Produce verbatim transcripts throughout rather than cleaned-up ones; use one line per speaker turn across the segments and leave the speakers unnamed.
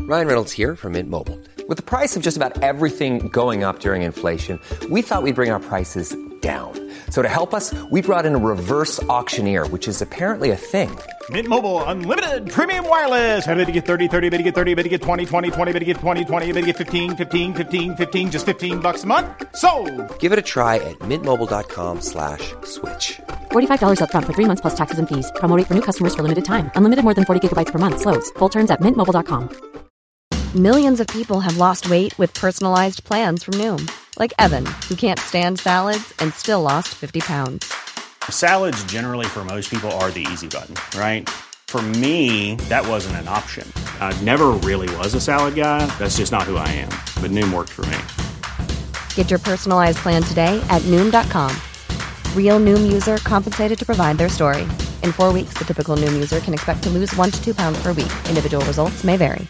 Ryan Reynolds here from Mint Mobile. With the price of just about everything going up during inflation, we thought we'd bring our prices down. So to help us, we brought in a reverse auctioneer, which is apparently a thing.
Mint Mobile Unlimited Premium Wireless. How to get thirty, thirty, how to get thirty, how to get twenty, twenty, twenty, how to get twenty, twenty, how to get fifteen, fifteen, fifteen, fifteen, just fifteen bucks a month? Sold!
Give it a try at mintmobile.com slash switch.
forty-five dollars up front for three months plus taxes and fees. Promo rate for new customers for limited time. Unlimited more than forty gigabytes per month. Slows full terms at mint mobile dot com.
Millions of people have lost weight with personalized plans from Noom. Like Evan, who can't stand salads and still lost fifty pounds.
Salads generally for most people are the easy button, right? For me, that wasn't an option. I never really was a salad guy. That's just not who I am. But Noom worked for me.
Get your personalized plan today at Noom dot com. Real Noom user compensated to provide their story. In four weeks, the typical Noom user can expect to lose one to two pounds per week. Individual results may vary.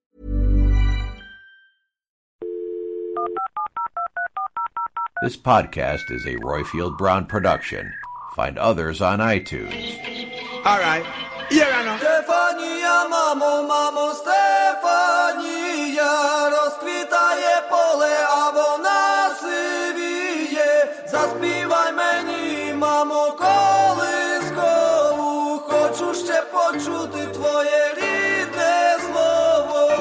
This podcast is a Royfield Brown production. Find others on iTunes.
All right. Here I know.
Stefania, mamo, mamo, Stefania, rozkwitaje pole, a вона сивіє. Заспівай мені, мамо, колискову, хочу ще почути твоє рідне слово.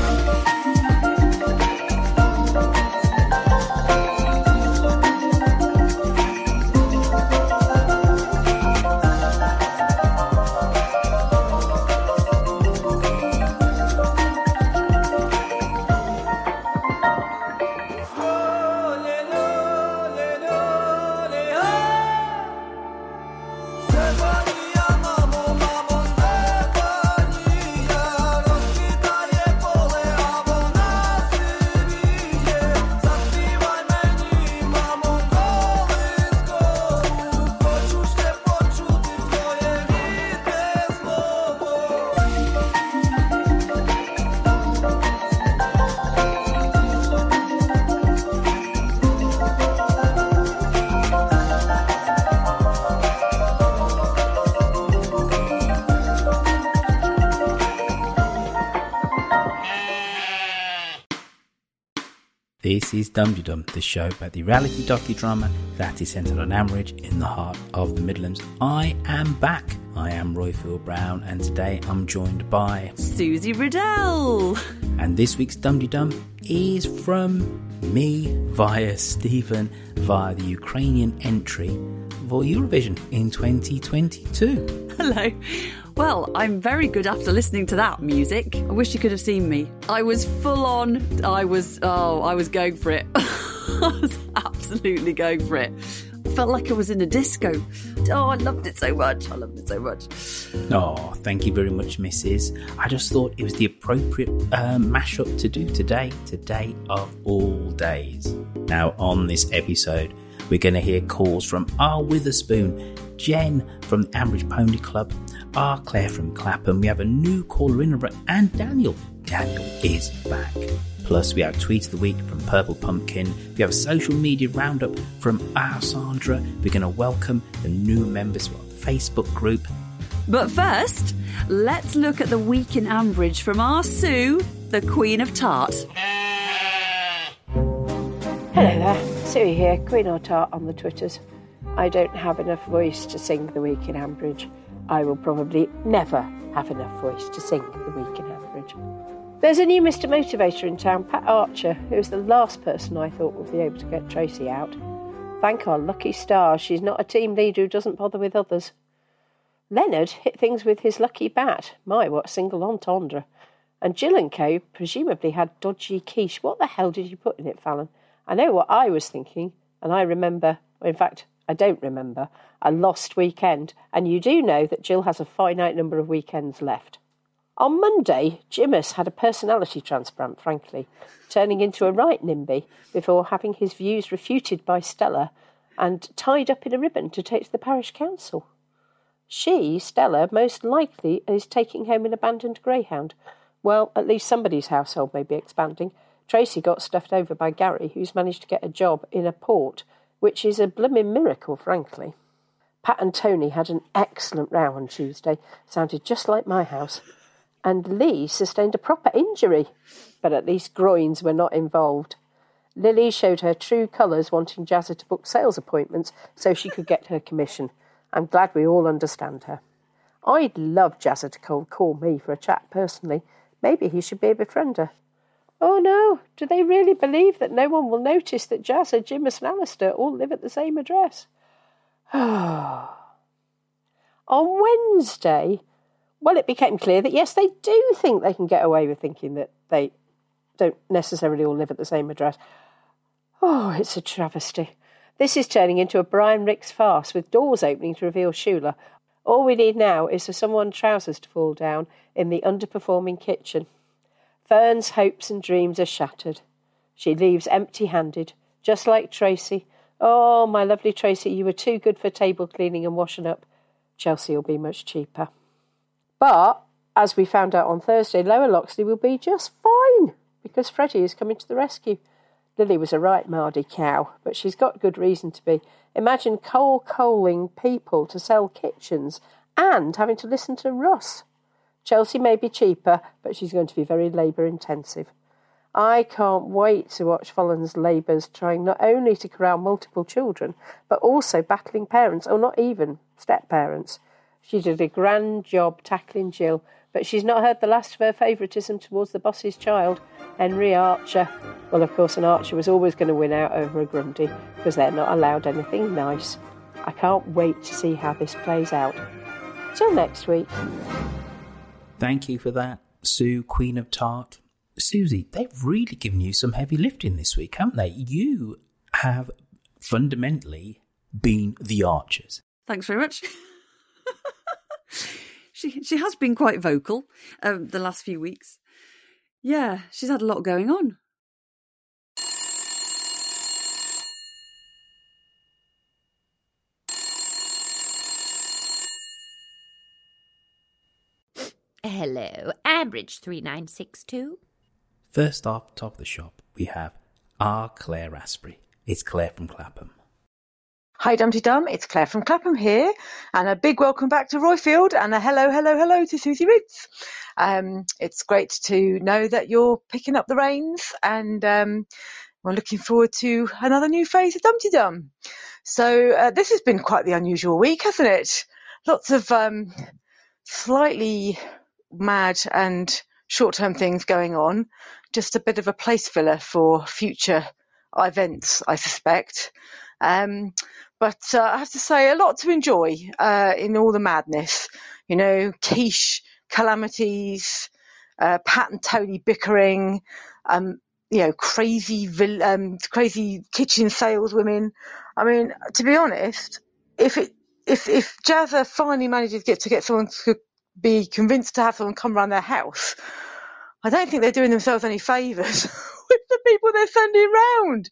This is Dum-de-Dum, the show about the reality docudrama that is centred on Ambridge in the heart of the Midlands. I am back. I am Royfield Brown, and today I'm joined by
Susie Riddell.
And this week's Dum-de-Dum is from me via Stephen via the Ukrainian entry for Eurovision in twenty twenty-two.
Hello. Well, I'm very good after listening to that music. I wish you could have seen me. I was full on. I was, oh, I was going for it. I was absolutely going for it. I felt like I was in a disco. Oh, I loved it so much. I loved it so much.
Oh, thank you very much, Missus I just thought it was the appropriate uh, mashup to do today. Today of all days. Now, on this episode, we're going to hear calls from R. Witherspoon, Jen from the Ambridge Pony Club, R. Claire from Clapham. We have a new caller in, and Daniel. Daniel is back. Plus, we have Tweet of the Week from Purple Pumpkin. We have a social media roundup from our Sandra. We're going to welcome the new members to our Facebook group.
But first, let's look at the week in Ambridge from our Sue, the Queen of Tart.
Hello there, Sue here, Queen or Tart on the Twitters. I don't have enough voice to sing the week in Ambridge. I will probably never have enough voice to sing the week in Ambridge. There's a new Mister Motivator in town, Pat Archer, who's the last person I thought would be able to get Tracy out. Thank our lucky stars she's not a team leader who doesn't bother with others. Leonard hit things with his lucky bat. My, what a single entendre. And Jill and Co. presumably had dodgy quiche. What the hell did you put in it, Fallon? I know what I was thinking, and I remember, well, in fact, I don't remember, a lost weekend, and you do know that Jill has a finite number of weekends left. On Monday, Jimus had a personality transplant, frankly, turning into a right NIMBY before having his views refuted by Stella and tied up in a ribbon to take to the parish council. She, Stella, most likely is taking home an abandoned greyhound. Well, at least somebody's household may be expanding. Tracy got stuffed over by Gary, who's managed to get a job in a port, which is a blooming miracle, frankly. Pat and Tony had an excellent row on Tuesday. Sounded just like my house. and Lee sustained a proper injury, but at least groins were not involved. Lily showed her true colours, wanting Jazza to book sales appointments so she could get her commission. I'm glad we all understand her. I'd love Jazza to cold call me for a chat personally. Maybe he should be a befriender. Oh no, do they really believe that no one will notice that Jazza, Jimus and Alistair all live at the same address? On Wednesday, well, it became clear that yes, they do think they can get away with thinking that they don't necessarily all live at the same address. Oh, it's a travesty. This is turning into a Brian Ricks farce with doors opening to reveal Shula. All we need now is for someone's trousers to fall down in the underperforming kitchen. Fern's hopes and dreams are shattered. She leaves empty-handed, just like Tracy. Oh, my lovely Tracy, you were too good for table cleaning and washing up. Chelsea will be much cheaper. But, as we found out on Thursday, Lower Loxley will be just fine, because Freddie is coming to the rescue. Lily was a right mardy cow, but she's got good reason to be. Imagine coal-coaling people to sell kitchens and having to listen to Russ. Chelsea may be cheaper, but she's going to be very labour-intensive. I can't wait to watch Follen's labours trying not only to corral multiple children, but also battling parents, or not even step-parents. She did a grand job tackling Jill, but she's not heard the last of her favouritism towards the boss's child, Henry Archer. Well, of course, an Archer was always going to win out over a Grundy, because they're not allowed anything nice. I can't wait to see how this plays out. Till next week.
Thank you for that, Sue, Queen of Tart. Susie, they've really given you some heavy lifting this week, haven't they? You have fundamentally been the Archers.
Thanks very much. she she has been quite vocal um, the last few weeks. Yeah, she's had a lot going on.
Hello, Ambridge three nine six two.
First off, top of the shop, we have our Claire Asprey. It's Claire from Clapham.
Hi Dumpty Dum, it's Claire from Clapham here, and a big welcome back to Royfield, and a hello, hello, hello to Susie Ritz. Um, it's great to know that you're picking up the reins, and um, we're looking forward to another new phase of Dumpty Dum. So uh, this has been quite the unusual week, hasn't it? Lots of um, slightly mad and short-term things going on. Just a bit of a place filler for future events, I suspect. Um, but uh, I have to say, a lot to enjoy uh, in all the madness. You know, quiche, calamities, uh, Pat and Tony bickering, um, you know, crazy, vill- um, crazy kitchen saleswomen. I mean, to be honest, if it if if Jazza finally manages to get to get someone to be convinced to have someone come around their house, I don't think they're doing themselves any favours with the people they're sending round.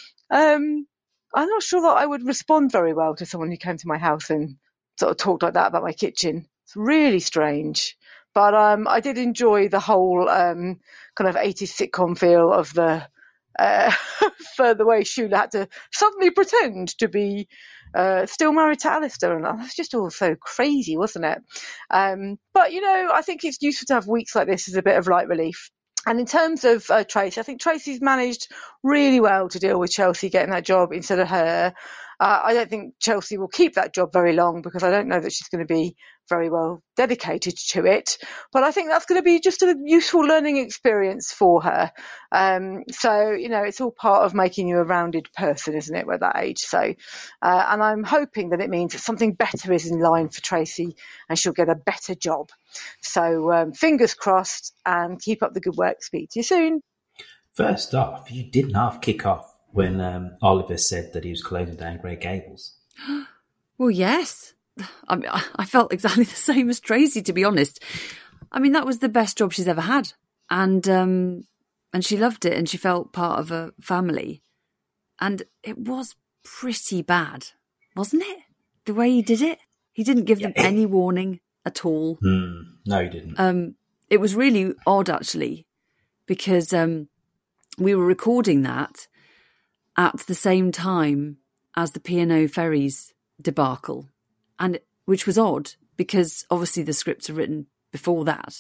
Um, I'm not sure that I would respond very well to someone who came to my house and sort of talked like that about my kitchen. It's really strange. But um, I did enjoy the whole um, kind of eighties sitcom feel of the uh, for the way Shula had to suddenly pretend to be uh, still married to Alistair, and that was just all so crazy, wasn't it? Um, but you know, I think it's useful to have weeks like this as a bit of light relief. And in terms of uh, Tracy, I think Tracy's managed really well to deal with Chelsea getting that job instead of her. Uh, I don't think Chelsea will keep that job very long, because I don't know that she's going to be very well dedicated to it. But I think that's going to be just a useful learning experience for her. Um, so, you know, it's all part of making you a rounded person, isn't it, at that age? So, uh, and I'm hoping that it means that something better is in line for Tracy and she'll get a better job. So um, fingers crossed, and keep up the good work. Speak to you soon.
First off, you didn't half kick off when um, Oliver said that he was closing down Grey Gables.
Well, yes. I mean, I felt exactly the same as Tracy, to be honest. I mean, that was the best job she's ever had. And um, and she loved it, and she felt part of a family. And it was pretty bad, wasn't it? The way he did it. He didn't give them any warning at all.
Mm, no, he didn't.
Um, it was really odd, actually, because um, we were recording that at the same time as the P and O Ferries debacle, and which was odd because obviously the scripts are written before that,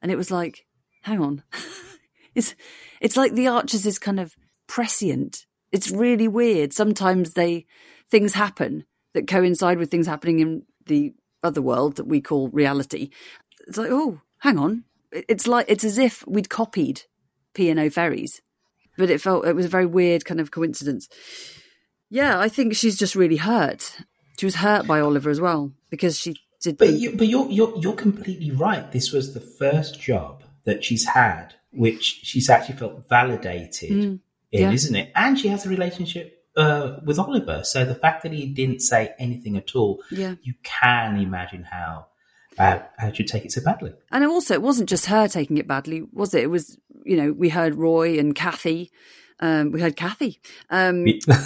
And it was like, hang on. it's it's like the Archers is kind of prescient. It's really weird. Sometimes they things happen that coincide with things happening in the other world that we call reality. It's like, oh, hang on. It's like it's as if we'd copied P and O Ferries, but it felt it was a very weird kind of coincidence. Yeah, I think she's just really hurt. She was hurt by Oliver as well because she did.
But you, but you're you're you're completely right. This was the first job that she's had, which she's actually felt validated mm, in, yeah. isn't it? And she has a relationship uh, with Oliver. So the fact that he didn't say anything at all,
yeah.
you can imagine how. Uh, how did you take it so badly?
And also, it wasn't just her taking it badly, was it? It was, you know, we heard Roy and Kathy. Um, we heard Kathy. Um,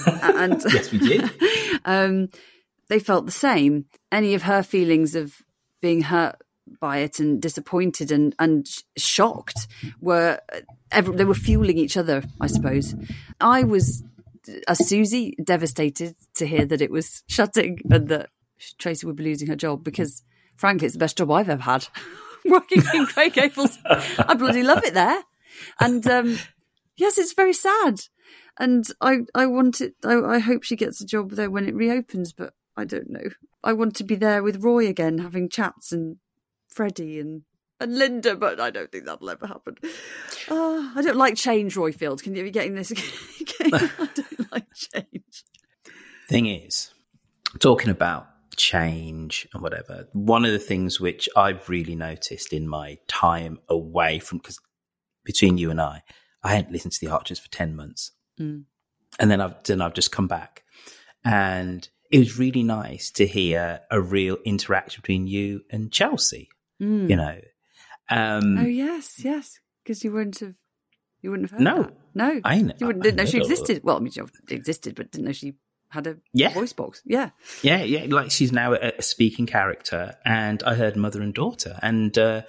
and
yes, we did.
um, they felt the same. Any of her feelings of being hurt by it and disappointed and, and shocked were, every, they were fueling each other, I suppose. I was, as Susie, devastated to hear that it was shutting and that Tracy would be losing her job because, frankly, it's the best job I've ever had. Working in Grey Gables. I bloody love it there. And um, yes, it's very sad. And I, I want it, I, I hope she gets a job there when it reopens, but I don't know. I want to be there with Roy again, having chats and Freddie and, and Linda, but I don't think that'll ever happen. Uh, I don't like change, Royfield. Can you be getting this again? I don't like change.
Thing is, talking about change and whatever, one of the things which I've really noticed in my time away from, because between you and I, I hadn't listened to the Archers for ten months.
Mm.
And then I've, then I've just come back. And it was really nice to hear a real interaction between you and Chelsea,
mm.
you know. Um,
oh, yes, yes. Because you wouldn't have, you wouldn't have heard
no,
that. No,
I know.
You wouldn't, didn't know she existed. Well, I mean, she existed, but didn't know she had a
yeah.
voice box. Yeah.
Yeah, yeah. Like she's now a, a speaking character. And I heard mother and daughter. And uh,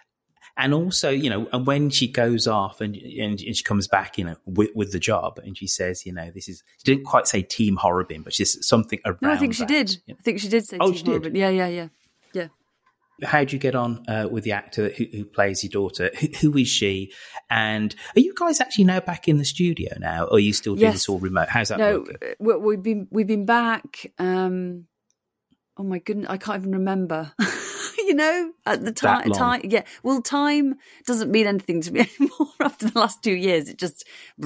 and also, you know, and when she goes off and and, and she comes back, you know, with, with the job and she says, you know, this is, she didn't quite say Team Horrobin, but she's something around
No, I think she
that.
did. I think she did say
oh,
Team
she did.
Horrobin. Yeah, yeah, yeah. Yeah.
How do you get on uh, with the actor who, who plays your daughter? Who, who is she? And are you guys actually now back in the studio now, or are you still doing
yes.
this all remote? How's that
no,
working?
No, we've been we've been back. Um, oh my goodness, I can't even remember. You know, at the time, time, yeah. Well, time doesn't mean anything to me anymore after the last two years. It just,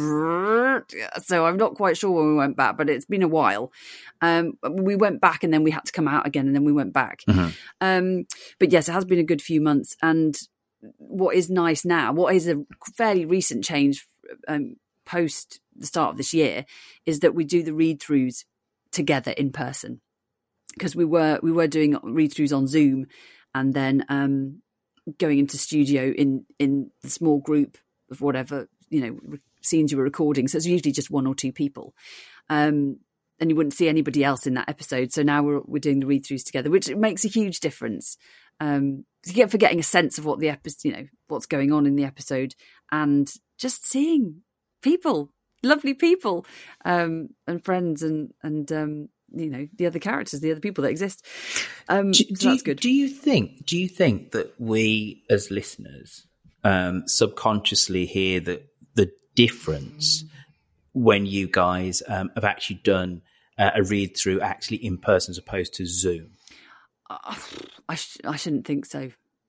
so I'm not quite sure when we went back, but it's been a while. Um, we went back and then we had to come out again and then we went back.
Mm-hmm.
Um, but yes, it has been a good few months. And what is nice now, what is a fairly recent change um, post the start of this year, is that we do the read-throughs together in person. Because we were we were doing read-throughs on Zoom and then um, going into studio in, in the small group of whatever, you know, re- scenes you were recording. So it's usually just one or two people. Um, and you wouldn't see anybody else in that episode. So now we're we're doing the read-throughs together, which makes a huge difference. Um, to get for getting a sense of what the episode, you know, what's going on in the episode, and just seeing people, lovely people, um, and friends, and and um, you know, the other characters, the other people that exist. Um,
do,
so
do
that's
you,
good.
Do you think? Do you think that we as listeners um, subconsciously hear the the difference when you guys um, have actually done uh, a read through actually in person as opposed to Zoom?
Uh, I sh- I shouldn't think so.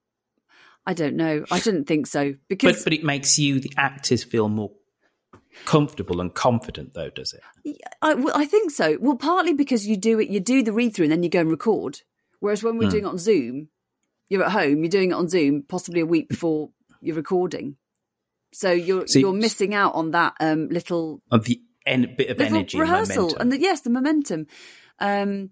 I don't know. I shouldn't think so because,
but but it makes you, the actors, feel more comfortable and confident, though, does it?
I, well, I think so. Well, partly because you do it, you do the read through and then you go and record. Whereas when we're mm. doing it on Zoom, you're at home, you're doing it on Zoom, possibly a week before you're recording. So you're so you're missing out on that um, little
on the en- bit of energy,
rehearsal,
momentum.
and the, yes, the momentum. Um,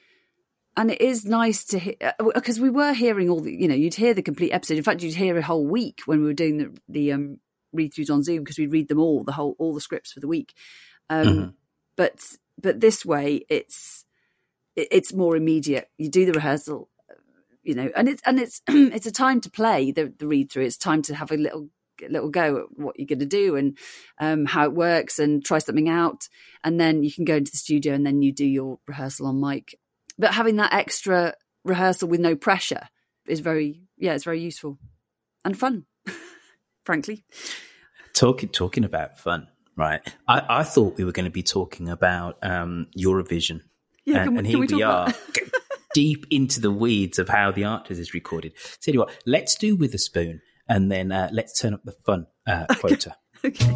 and it is nice to hear, because we were hearing all the, you know, you'd hear the complete episode. In fact, you'd hear a whole week when we were doing the the um, read-throughs on Zoom, because we'd read them all, the whole all the scripts for the week. Um,
mm-hmm. But
but this way, it's it, it's more immediate. You do the rehearsal, you know, and it's and it's it's a time to play the the read-through. It's time to have a little. little go at what you're going to do and um, how it works, and try something out, and then you can go into the studio and then you do your rehearsal on mic. But having that extra rehearsal with no pressure is very, yeah, it's very useful. and fun, frankly.
Talking talking about fun, right? I, I thought we were going to be talking about um, Eurovision.
Yeah,
and,
can,
and
can
here
we,
we,
talk
are,
about
deep into the weeds of how the Archers is recorded. Tell you what, let's do With a Spoon, and then uh, let's turn up the fun uh, quota.
Okay.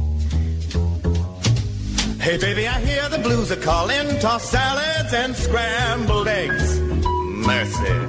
Hey, baby, I hear the blues are calling. Tossed salads and scrambled eggs. Mercy.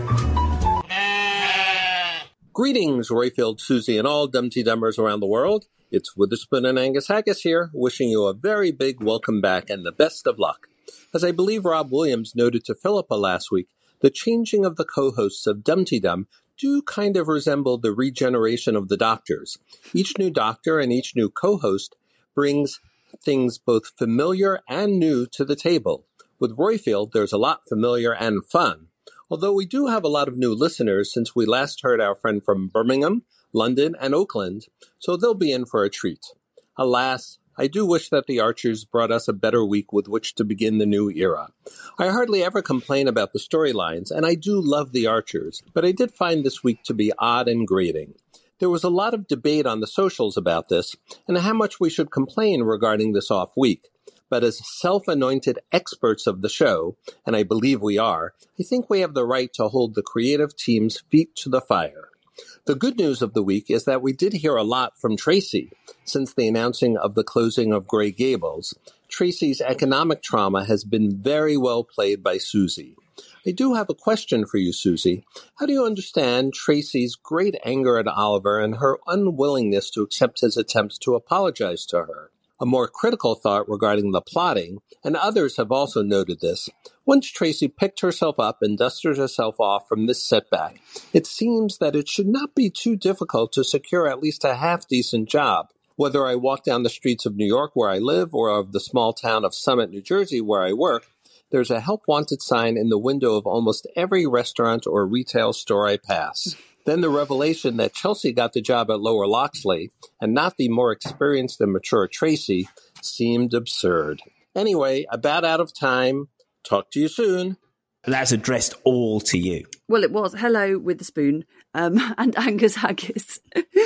Greetings, Royfield, Susie, and all Dumpty Dummers around the world. It's Witherspoon and Angus Haggis here, wishing you a very big welcome back and the best of luck. As I believe Rob Williams noted to Philippa last week, the changing of the co-hosts of Dumpty Dum do kind of resemble the regeneration of the doctors. Each new doctor and each new co-host brings things both familiar and new to the table. With Royfield, there's a lot familiar and fun. Although we do have a lot of new listeners since we last heard our friend from Birmingham, London, and Oakland, so they'll be in for a treat. Alas, I do wish that the Archers brought us a better week with which to begin the new era. I hardly ever complain about the storylines, and I do love the Archers, but I did find this week to be odd and grating. There was a lot of debate on the socials about this, and how much we should complain regarding this off week. But as self-anointed experts of the show, and I believe we are, I think we have the right to hold the creative team's feet to the fire. The good news of the week is that we did hear a lot from Tracy since the announcing of the closing of Grey Gables. Tracy's economic trauma has been very well played by Susie. I do have a question for you, Susie. How do you understand Tracy's great anger at Oliver and her unwillingness to accept his attempts to apologize to her? A more critical thought regarding the plotting, and others have also noted this, once Tracy picked herself up and dusted herself off from this setback, it seems that it should not be too difficult to secure at least a half-decent job. Whether I walk down the streets of New York where I live or of the small town of Summit, New Jersey where I work, there's a help wanted sign in the window of almost every restaurant or retail store I pass. Then the revelation that Chelsea got the job at Lower Loxley, and not the more experienced and mature Tracy, seemed absurd. Anyway, about out of time. Talk to you soon.
That's addressed all to you.
Well, it was. Hello with the spoon um, and Angus Haggis.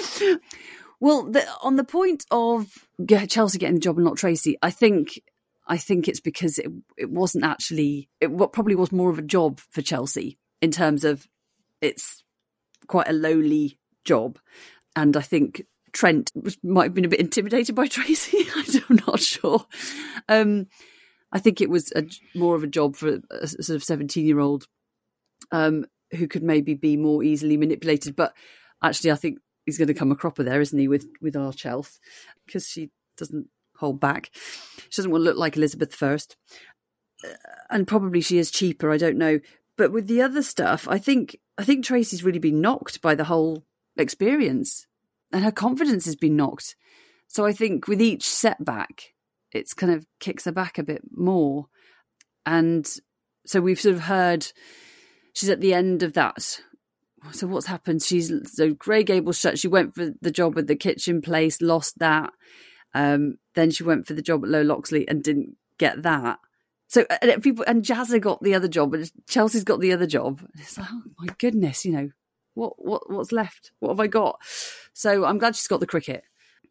Well, the, on the point of Chelsea getting the job and not Tracy, I think I think it's because it, it wasn't actually, it what probably was more of a job for Chelsea in terms of it's quite a lowly job. And I think Trent was, might have been a bit intimidated by Tracy. I'm not sure. Um, I think it was a, more of a job for a sort of seventeen-year-old um, who could maybe be more easily manipulated. But actually, I think he's going to come a cropper there, isn't he, with, with our Chelsea, because she doesn't hold back. She doesn't want to look like Elizabeth First. Uh, and probably she is cheaper, I don't know. But with the other stuff, I think I think Tracy's really been knocked by the whole experience, and her confidence has been knocked. So I think with each setback, it's kind of kicks her back a bit more. And so we've sort of heard she's at the end of that. So what's happened? She's so Grey Gables shut. She went for the job at the kitchen place, lost that. Um, then she went for the job at Low Loxley and didn't get that. So and people and Jazza got the other job, and Chelsea's got the other job. It's like, oh my goodness, you know, what what what's left? What have I got? So I'm glad she's got the cricket.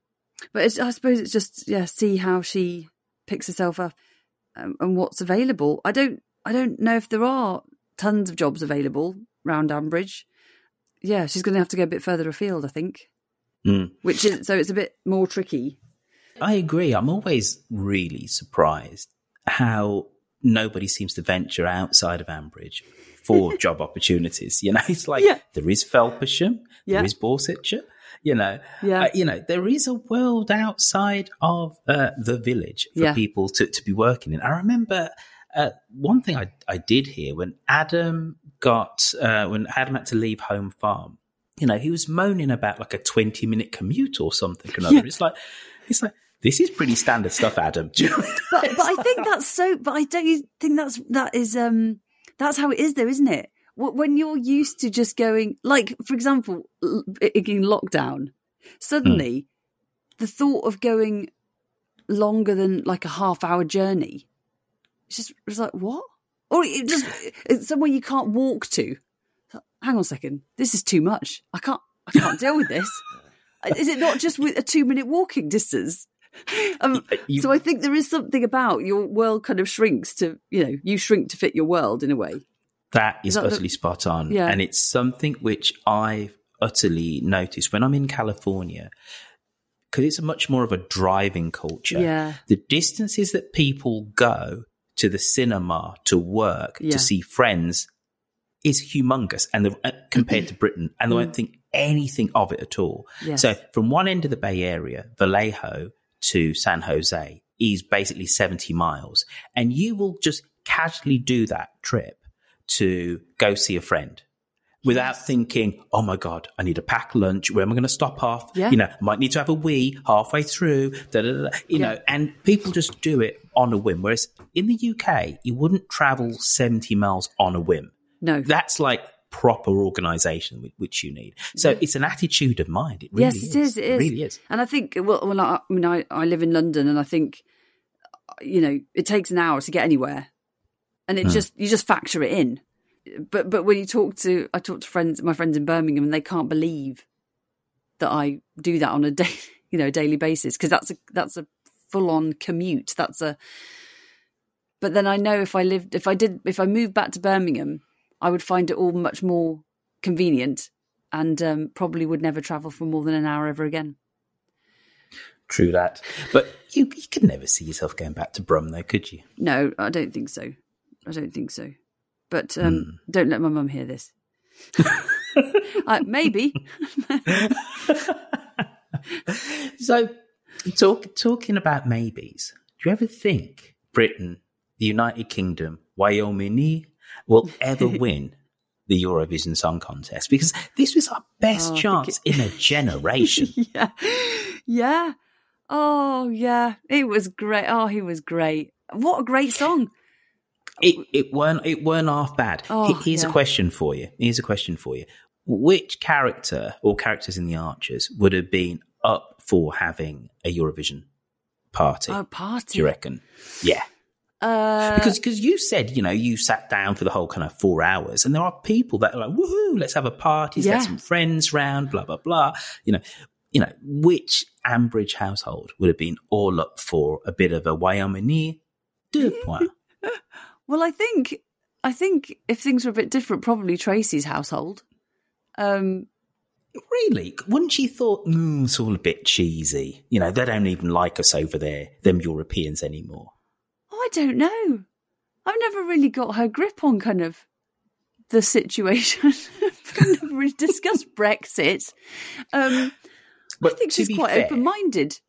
But it's, I suppose it's just yeah, see how she picks herself up um, and what's available. I don't I don't know if there are tons of jobs available round Ambridge. Yeah, she's going to have to go a bit further afield, I think.
Mm.
Which is so it's a bit more tricky.
I agree. I'm always really surprised how nobody seems to venture outside of Ambridge for job opportunities. You know, it's like yeah. there is Felpersham, yeah. there is Borsetshire. You know,
yeah.
uh, you know, there is a world outside of uh, the village for
yeah.
people to, to be working in. I remember uh, one thing I, I did hear when Adam got uh, when Adam had to leave home farm. You know, he was moaning about like a twenty minute commute or something or another. Yeah. It's like, it's like. This is pretty standard stuff, Adam. Do you know
but but I think that's so. But I don't you think that's that is um that's how it is, though, isn't it? When you're used to just going, like for example, in lockdown, suddenly mm. the thought of going longer than like a half hour journey, it's just it's like what? Or it just it's somewhere you can't walk to. Hang on a second, this is too much. I can't. I can't deal with this. Is it not just with a two-minute walking distance? Um,
You-
so I think there is something about your world kind of shrinks to, you know, you shrink to fit your world in a way.
That is
Is that the-
utterly spot on.
Yeah.
And it's something which I've utterly noticed when I'm in California, because it's a much more of a driving culture.
Yeah.
The distances that people go to the cinema, to work,
Yeah.
to see friends is humongous and the, uh, compared to Britain. And they
Mm.
won't think anything of it at all.
Yes.
So from one end of the Bay Area, Vallejo, to San Jose is basically seventy miles. And you will just casually do that trip to go see a friend without
Yes.
thinking, oh my God, I need to pack lunch. Where am I going to stop off?
Yeah.
You know, might need to have a wee halfway through, da, da, da, da, you
Yeah.
know, and people just do it on a whim. Whereas in the U K, you wouldn't travel seventy miles on a whim.
No.
That's like proper organisation whi- which you need. So it's an attitude of mind. It really
yes,
is.
it is. It is.
really is.
And I think, well, well I, I mean, I, I live in London, and I think, you know, it takes an hour to get anywhere, and it
Hmm.
just you just factor it in. But but when you talk to, I talk to friends, my friends in Birmingham, and they can't believe that I do that on a day, you know, daily basis, because that's a that's a full on commute. That's a. But then I know if I lived, if I did, if I moved back to Birmingham, I would find it all much more convenient, and um, probably would never travel for more than an hour ever again.
True that. But you, you could never see yourself going back to Brum, though, could you?
No, I don't think so. I don't think so. But um, don't let my mum hear this. uh, maybe.
So, talk, talking about maybes, do you ever think Britain, the United Kingdom, Wyoming will ever win the Eurovision Song Contest? Because this was our best
Oh, I
chance
think
in a generation.
yeah. Yeah. Oh, yeah. It was great. Oh, he was great. What a great song.
It it weren't it weren't half bad.
Oh,
Here's
yeah.
a question for you. Here's a question for you. Which character or characters in the Archers would have been up for having a Eurovision party?
Oh, party.
Do you reckon? Yeah.
Uh,
Because because you said, you know, you sat down for the whole kind of four hours, and there are people that are like, woohoo, let's have a party, let's
Yeah.
get some friends round, blah, blah, blah. You know, you know, which Ambridge household would have been all up for a bit of a Wyoming deux points?
well, I think, I think if things were a bit different, probably Tracy's household. Um,
Really? Wouldn't you thought, mm, it's all a bit cheesy? You know, they don't even like us over there, them Europeans anymore.
I don't know. I've never really got her grip on kind of the situation. I've never really discussed Brexit. Um, I think
to
she's
be
quite
fair-
open-minded.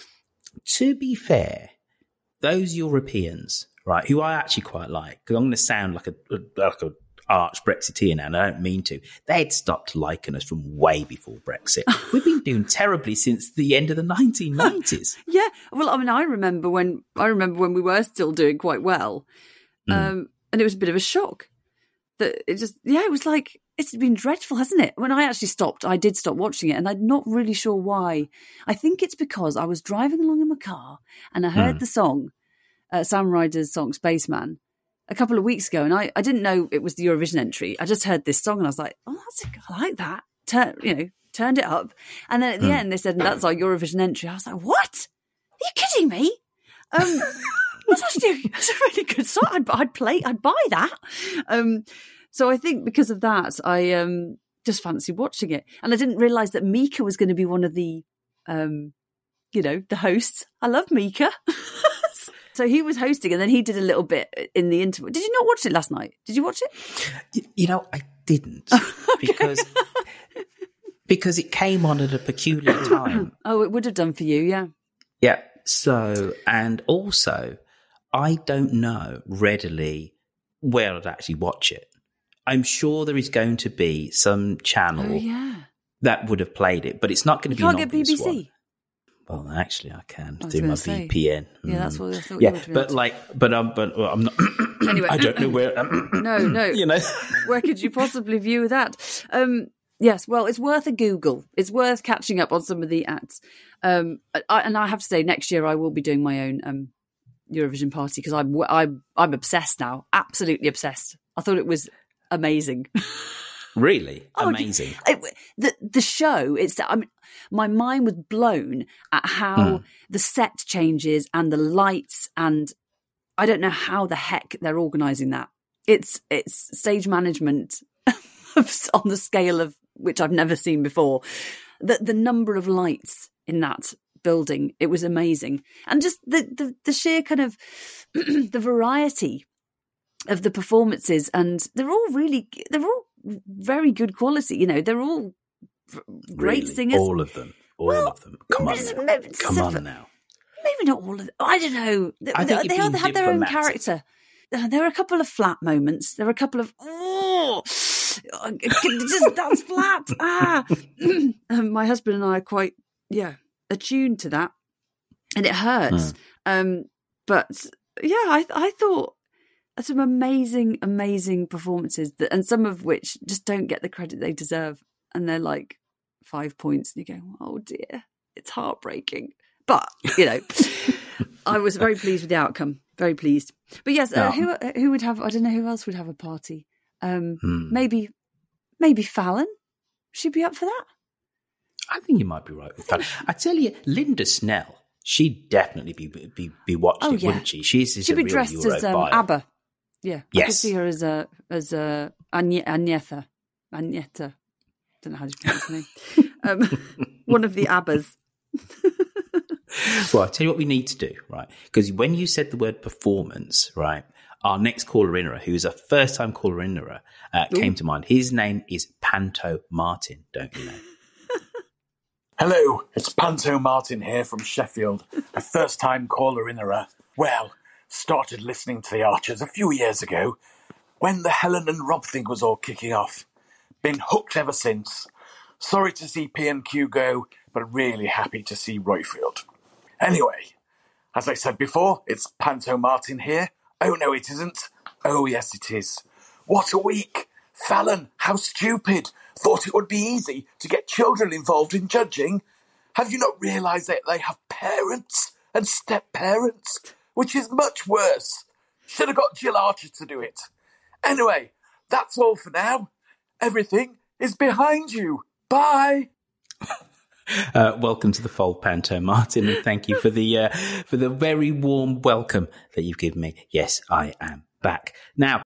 To be fair, those Europeans, right, who I actually quite like, because I'm going to sound like a, like a arch Brexiteer now, and I don't mean to, they'd stopped liking us from way before Brexit. We've been doing terribly since the end of the nineteen nineties.
Yeah, well, I mean, I remember when I remember when we were still doing quite well, um, and it was a bit of a shock that it just, yeah, it was like it's been dreadful, hasn't it? When I actually stopped, I did stop watching it, and I'm not really sure why. I think it's because I was driving along in my car and I heard
Mm.
the song, uh, Sam Ryder's song "Spaceman," a couple of weeks ago, and I, I didn't know it was the Eurovision entry. I just heard this song and I was like, oh, that's a, I like that. Turn, you know, turned it up, and then at the
Mm.
end they said that's our Eurovision entry. I was like, what? Are you kidding me? Um, that's actually that's a really good song. I'd, I'd play, I'd buy that. Um, so I think because of that, I um, just fancy watching it, and I didn't realise that Mika was going to be one of the, um, you know, the hosts. I love Mika. So he was hosting, and then he did a little bit in the interval. Did you not watch it last night? Did you watch it?
You, you know, I didn't because because it came on at a peculiar time.
Oh, it would have done for you, yeah.
Yeah. So, and also, I don't know readily where I'd actually watch it. I'm sure there is going to be some channel
Oh, yeah.
that would have played it, but it's not going
You
to be
can't
an
get B B
obvious
C.
one. Well, actually, I can
I was
through my
gonna say.
V P N.
Yeah, that's
Mm.
what I thought you
Yeah,
would be able
but
to.
like, but um, but well, I'm not.
Anyway.
I don't know where. Um,
No, no.
You know,
Where could you possibly view that? Um, yes, well, it's worth a Google. It's worth catching up on some of the ads. Um, I, and I have to say, next year I will be doing my own um, Eurovision party because I'm, I'm I'm obsessed now. Absolutely obsessed. I thought it was amazing.
Really?
Oh,
Amazing.
It, the the show, it's I mean, my mind was blown at how
Mm.
the set changes and the lights, and I don't know how the heck they're organising that. It's it's stage management on the scale of which I've never seen before. The the number of lights in that building, it was amazing, and just the the, the sheer kind of the variety of the performances, and they're all really they're all very good quality. You know, they're all great
Really?
singers.
All of them. All
Well,
of them. Come on.
maybe-
Now.
maybe
Come
some-
on now.
Maybe not all of them. I don't know. They,
I think
they,
you're
they
being
had their own
diplomatic.
character. Uh, There were a couple of flat moments. There were a couple of oh, just that's flat. Ah, um, my husband and I are quite yeah attuned to that, and it hurts.
Hmm.
Um, but yeah, I I thought some amazing, amazing performances, that, and some of which just don't get the credit they deserve, and they're like five points, and you go, oh dear, it's heartbreaking. But you know, I was very pleased with the outcome. Very pleased. But yes, uh,
Yeah.
who uh, who would have? I don't know who else would have a party. Um,
Hmm.
Maybe, maybe Fallon. She'd be up for that.
I think you might be right with that. I tell you, Linda Snell, she'd definitely be be, be watching
Oh
it,
yeah,
wouldn't she? She's, she's
she'd
a
be
real
dressed as um,
Europhile.
ABBA. Yeah, I could
Yes.
see her as a as a Agne- Agnetha. Agnetha. Don't know how to pronounce her name. Um, one of the ABBAs.
Well, I'll tell you what we need to do, right? Because when you said the word performance, right, our next caller in, who is a first-time caller in, uh, came to mind. His name is Panto Martin, don't you know?
Hello, it's Panto Martin here from Sheffield, a first-time caller in era. Well, started listening to the Archers a few years ago, when the Helen and Rob thing was all kicking off. Been hooked ever since. Sorry to see P and Q go, but really happy to see Royfield. Anyway, as I said before, it's Panto Martin here. Oh no, it isn't. Oh yes, it is. What a week! Fallon, how stupid! Thought it would be easy to get children involved in judging. Have you not realised that they have parents and step-parents? Which is much worse. Should have got Jill Archer to do it. Anyway, that's all for now. Everything is behind you. Bye!
Uh, welcome to the fold, Panto Martin, and thank you for the uh, for the very warm welcome that you've given me. Yes, I am back now.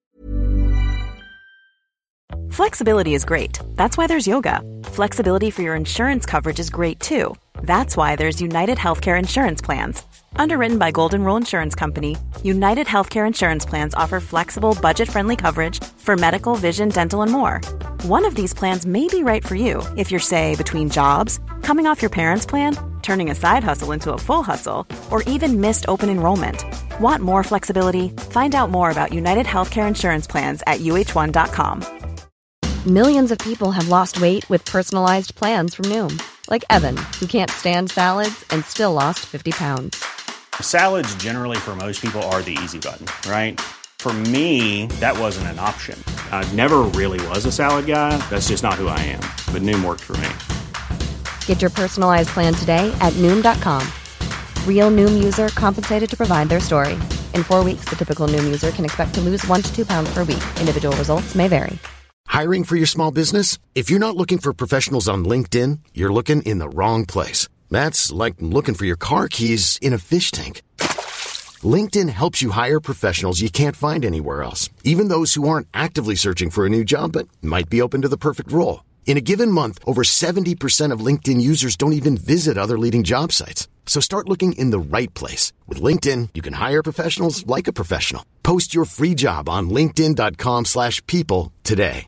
Flexibility is great. That's why there's yoga. Flexibility for your insurance coverage is great too. That's why there's United Healthcare Insurance Plans. Underwritten by Golden Rule Insurance Company, United Healthcare Insurance Plans offer flexible, budget-friendly coverage for medical, vision, dental, and more. One of these plans may be right for you if you're, say, between jobs, coming off your parents' plan, turning a side hustle into a full hustle, or even missed open enrollment. Want more flexibility? Find out more about United Healthcare Insurance Plans at U H one dot com.
Millions of people have lost weight with personalized plans from Noom. Like Evan, who can't stand salads and still lost fifty pounds.
Salads generally for most people are the easy button, right? For me, that wasn't an option. I never really was a salad guy. That's just not who I am. But Noom worked for me.
Get your personalized plan today at Noom dot com. Real Noom user compensated to provide their story. In four weeks, the typical Noom user can expect to lose one to two pounds per week. Individual results may vary.
Hiring for your small business? If you're not looking for professionals on LinkedIn, you're looking in the wrong place. That's like looking for your car keys in a fish tank. LinkedIn helps you hire professionals you can't find anywhere else, even those who aren't actively searching for a new job but might be open to the perfect role. In a given month, over seventy percent of LinkedIn users don't even visit other leading job sites. So start looking in the right place. With LinkedIn, you can hire professionals like a professional. Post your free job on linkedin dot com slash people today.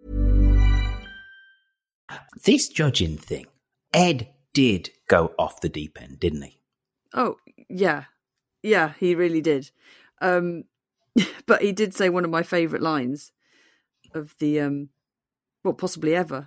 This judging thing, Ed did go off the deep end, didn't he?
Oh yeah, yeah, he really did. Um, but he did say one of my favourite lines of the um, well, possibly ever.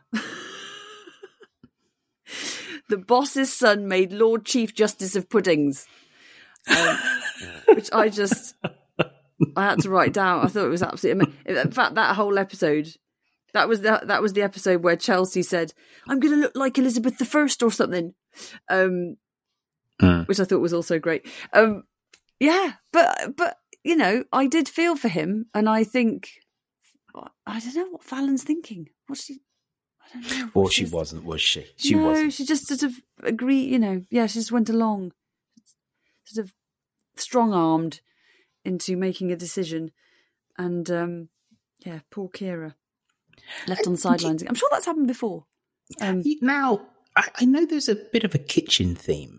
The boss's son made Lord Chief Justice of Puddings, um, which I just I had to write down. I thought it was absolutely amazing. In fact, that whole episode. That was the that was the episode where Chelsea said, "I'm going to look like Elizabeth the First or something," um, mm. which I thought was also great. Um, yeah, but but you know, I did feel for him, and I think I don't know what Fallon's thinking. What's she? I don't know.
Or she wasn't, was she? She
no,
wasn't.
she just sort of agreed, you know, yeah, she just went along, sort of strong-armed into making a decision. And, um, yeah, poor Kira, left on the sidelines. I'm sure that's happened before. Um,
now, I, I know there's a bit of a kitchen theme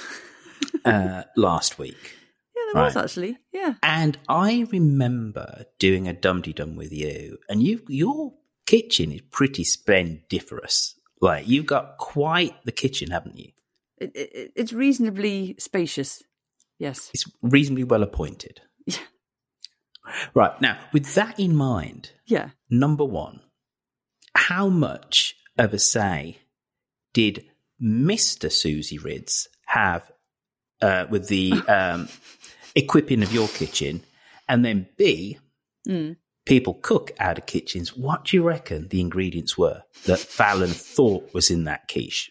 uh, last week.
Yeah, there was
right?
actually, yeah.
And I remember doing a dum-de-dum with you, and you your kitchen is pretty splendiferous. Like, you've got quite the kitchen, haven't you?
It, it, it's reasonably spacious, yes.
It's reasonably well appointed.
Yeah.
Right, now, with that in mind,
yeah.
number one, how much of a say did Mister Susie Ridds have uh, with the um, equipping of your kitchen? And then B,
mm.
people cook out of kitchens. What do you reckon the ingredients were that Fallon thought was in that quiche?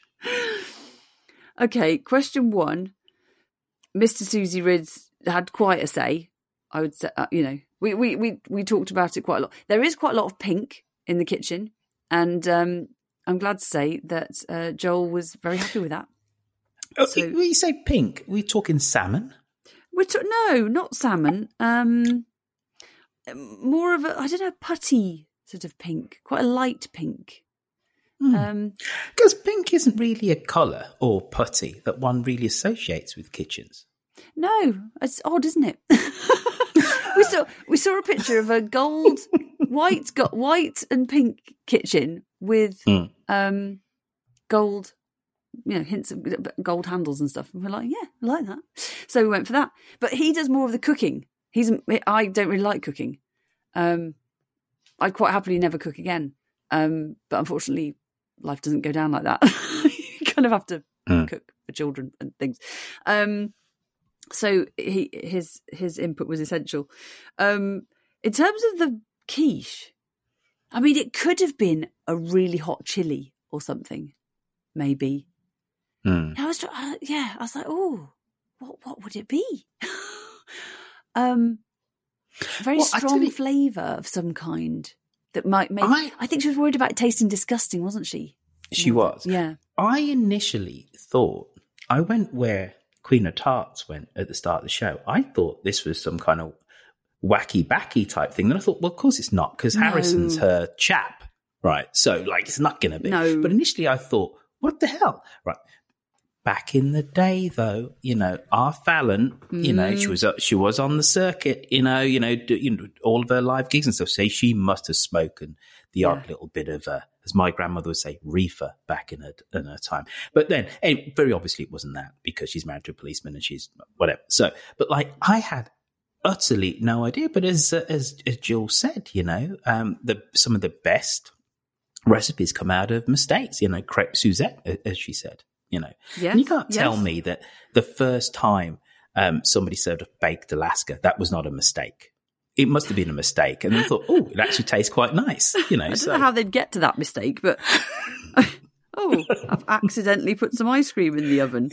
Okay, question one. Mister Susie Ridds had quite a say, I would say, uh, you know. We, we, we, we talked about it quite a lot. There is quite a lot of pink in the kitchen, and um, I'm glad to say that uh, Joel was very happy with that.
Oh,
so,
when you say pink, are we talking salmon?
We're to- no, not salmon. Um, more of a, I don't know, putty sort of pink, quite a light pink.
Because
um,
pink isn't really a colour or putty that one really associates with kitchens.
No, it's odd, isn't it? we saw we saw a picture of a gold, white, got white and pink kitchen with
mm.
um, gold, you know, hints of gold handles and stuff. And we're like, yeah, I like that. So we went for that. But he does more of the cooking. He's I don't really like cooking. Um, I'd quite happily never cook again. Um, but unfortunately, life doesn't go down like that. You kind of have to
mm.
cook for children and things. Um, so he his his input was essential. Um, in terms of the quiche, I mean, it could have been a really hot chili or something, maybe.
Mm.
I was, uh, yeah, I was like, oh, what what would it be? um, very
well,
strong
you,
flavour of some kind that might make. I, I think she was worried about it tasting disgusting, wasn't she?
She was.
Yeah.
I initially thought I went where Queen of Tarts went at the start of the show. I thought this was some kind of wacky backy type thing. Then I thought, well, of course it's not, because
No.
Harrison's her chap, right? So, like, it's not going to be.
No.
But initially I thought, what the hell? Right. Back in the day, though, you know, our Fallon, you know, she
Mm.
was she was on the circuit, you know, you know, do, you know, all of her live gigs and stuff. So she must have spoken the odd
Yeah.
little bit of, uh, as my grandmother would say, reefer back in her, in her time. But then, anyway, very obviously, it wasn't that, because she's married to a policeman and she's whatever. So, but like, I had utterly no idea. But as uh, as, as Jill said, you know, um, the some of the best recipes come out of mistakes. You know, crepe Suzette, as she said. You know,
Yeah,
and you can't
yes.
tell me that the first time um, somebody served a baked Alaska, that was not a mistake. It must have been a mistake, and they thought, "Oh, it actually tastes quite nice." You know,
I don't
so.
know how they'd get to that mistake, but oh, I've accidentally put some ice cream in the oven.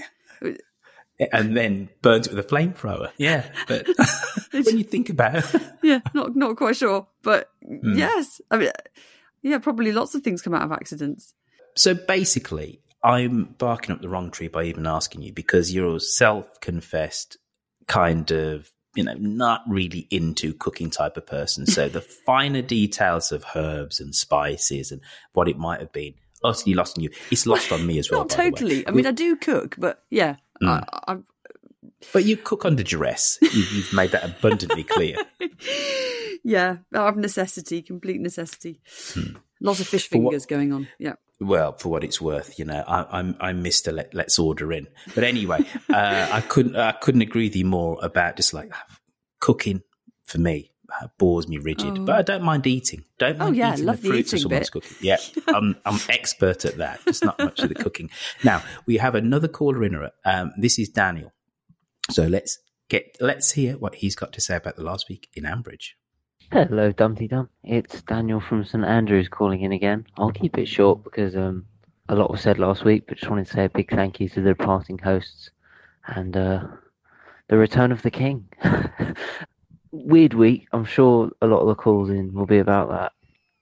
And then burns it with a flamethrower. Yeah, but when you think about it,
Yeah, not not quite sure, but
Mm.
yes, I mean, yeah, probably lots of things come out of accidents.
so basically, I'm barking up the wrong tree by even asking you, because you're a self-confessed kind of, you know, not really into cooking type of person. So the finer details of herbs and spices and what it might have been, utterly lost on you. It's lost on me as well.
Not
by the way.
totally. I mean, I do cook, but yeah,
Mm.
I, I,
But you cook under duress. You, you've made that abundantly clear.
yeah, out of necessity, complete necessity.
Hmm.
Lots of fish
For what-
fingers going on. Yeah.
Well, for what it's worth, you know, I, I'm I'm Mister Let, Let's order in. But anyway, uh, I couldn't I couldn't agree with you more about just like cooking for me. Uh, bores me rigid,
Oh.
but I don't mind eating. Don't
Oh,
mind
yeah,
eating
love
the
the
fruits of
eating
someone's
bit.
cooking. Yeah, I'm I'm expert at that. Just not much of the cooking. Now we have another caller in. Um, this is Daniel. So let's get let's hear what he's got to say about the last week in Ambridge.
Hello, Dumpty Dum. It's Daniel from St Andrews calling in again. I'll keep it short because um, a lot was said last week, but just wanted to say a big thank you to the departing hosts and uh, the return of the king. Weird week. I'm sure a lot of the calls in will be about that.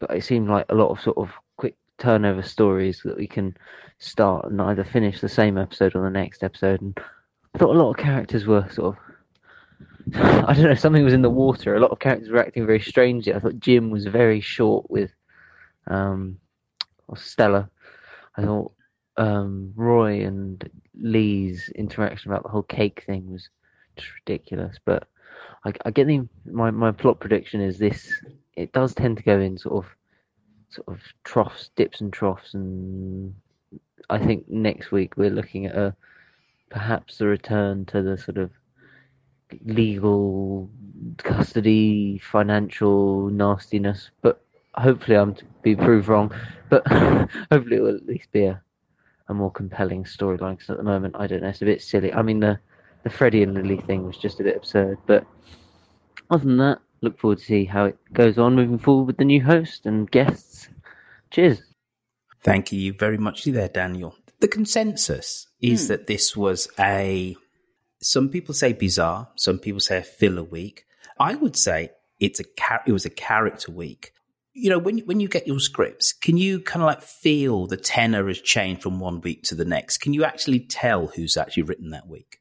but it seemed like a lot of sort of quick turnover stories that we can start and either finish the same episode or the next episode. And I thought a lot of characters were sort of, I don't know, something was in the water. A lot of characters were acting very strangely. I thought Jim was very short with um, or Stella. I thought um, Roy and Lee's interaction about the whole cake thing was just ridiculous. But I, I get the my, my plot prediction is this: it does tend to go in sort of sort of troughs, dips and troughs, and I think next week we're looking at a perhaps the return to the sort of legal custody, financial nastiness. But hopefully I'm to be proved wrong. But hopefully it will at least be a, a more compelling storyline. Because at the moment, I don't know, it's a bit silly. I mean, the the Freddie and Lily thing was just a bit absurd. But other than that, look forward to see how it goes on moving forward with the new host and guests. Cheers.
Thank you very much there, Daniel. The consensus is mm. that this was a, some people say bizarre, some people say a filler week. I would say it's a it was a character week. You know, when when you get your scripts, can you kind of like feel the tenor has changed from one week to the next? Can you actually tell who's actually written that week?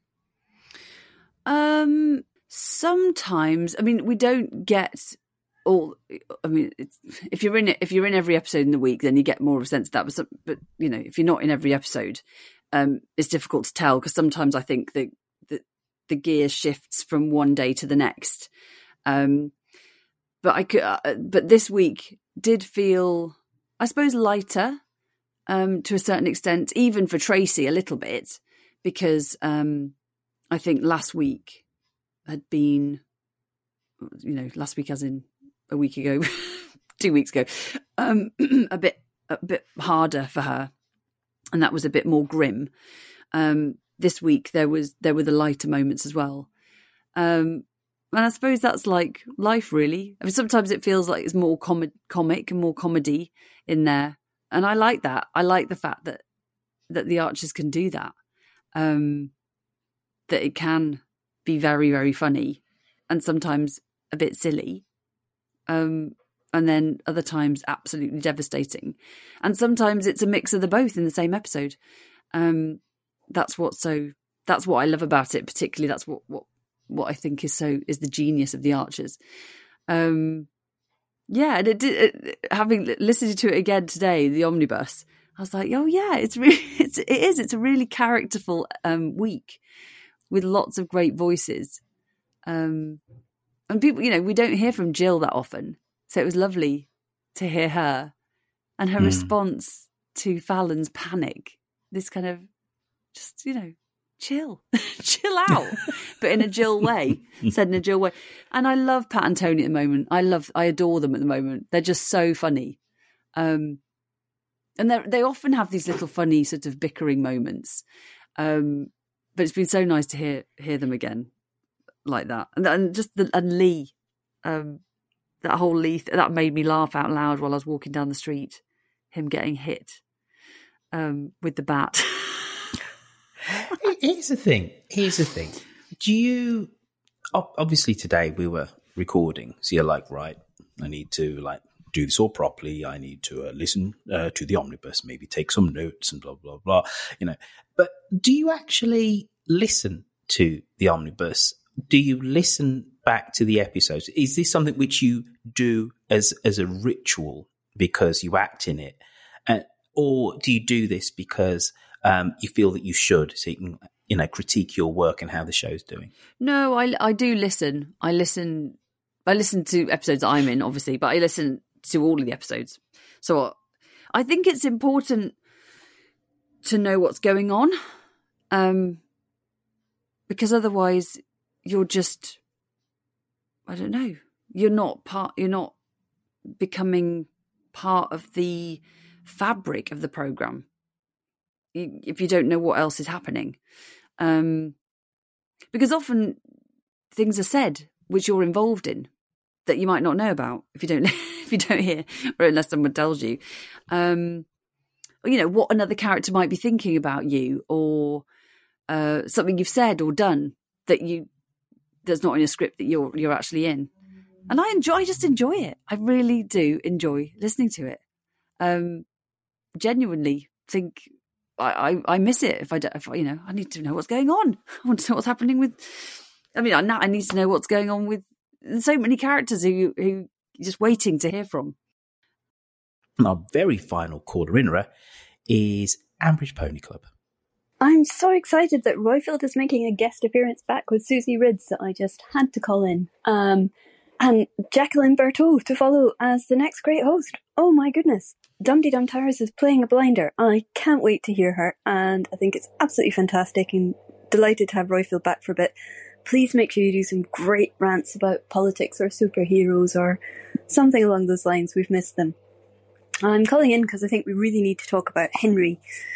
Um, sometimes, I mean, we don't get all. I mean, it's, if you're in it, if you're in every episode in the week, then you get more of a sense of that. But, some, but you know, if you're not in every episode, um, it's difficult to tell because sometimes I think that the, the gear shifts from one day to the next. Um, but I could, uh, but this week did feel, I suppose, lighter um, to a certain extent, even for Tracy a little bit, because um, I think last week had been, you know, last week as in a week ago, two weeks ago, um, a bit a bit harder for her, and that was a bit more grim. Um, this week there was there were the lighter moments as well. Um, And I suppose that's like life, really. I mean, sometimes it feels like it's more com- comic and more comedy in there. And I like that. I like the fact that that the Archers can do that. Um, that it can be very, very funny and sometimes a bit silly. Um, and then other times absolutely devastating. And sometimes it's a mix of the both in the same episode. Um, that's what so that's what I love about it, particularly that's what, what what I think is so is the genius of the Archers. Um, yeah, and it did. It, having listened to it again today, the omnibus, I was like, oh yeah, it's really, it's it is. It's a really characterful um, week with lots of great voices. Um, and people, you know, we don't hear from Jill that often, so it was lovely to hear her and her mm. response to Fallon's panic. This kind of just, you know. Chill, chill out, but in a Jill way, said in a Jill way. And I love Pat and Tony at the moment. I love, I adore them at the moment. They're just so funny. Um, and they they often have these little funny sort of bickering moments. Um, but it's been so nice to hear hear them again like that. And, and just the, and Lee, um, that whole Lee, that made me laugh out loud while I was walking down the street, him getting hit um, with the bat.
Here's the thing. Here's the thing. Do you, obviously today we were recording, so you're like, right, I need to like do this all properly. I need to uh, listen uh, to the omnibus, maybe take some notes and blah, blah, blah, you know. But do you actually listen to the omnibus? Do you listen back to the episodes? Is this something which you do as, as a ritual because you act in it? Uh, or do you do this because Um, you feel that you should, so you can, you know, critique your work and how the show's doing?
No, I, I do listen. I listen. I listen to episodes I'm in, obviously, but I listen to all of the episodes. So I think it's important to know what's going on, um, because otherwise you're just, I don't know, you're not part. You're not becoming part of the fabric of the programme. If you don't know what else is happening. Um, because often things are said which you're involved in that you might not know about if you don't if you don't hear or unless someone tells you. Um, or, you know, what another character might be thinking about you or uh, something you've said or done that you that's not in a script that you're you're actually in. And I enjoy, I just enjoy it. I really do enjoy listening to it. Um, genuinely think I, I, I miss it if I don't, if, you know, I need to know what's going on. I want to know what's happening with, I mean, I, now I need to know what's going on with so many characters who, who you're just waiting to hear from.
And our very final caller in is Ambridge Pony Club.
I'm so excited that Roifield is making a guest appearance back with Susie Ridds that I just had to call in. Um, and Jacqueline Berthaud to follow as the next great host. Oh my goodness. Dum Dee Dum Towers is playing a blinder. I can't wait to hear her, and I think it's absolutely fantastic and delighted to have Roifield back for a bit. Please make sure you do some great rants about politics or superheroes or something along those lines. We've missed them. I'm calling in because I think we really need to talk about Henry.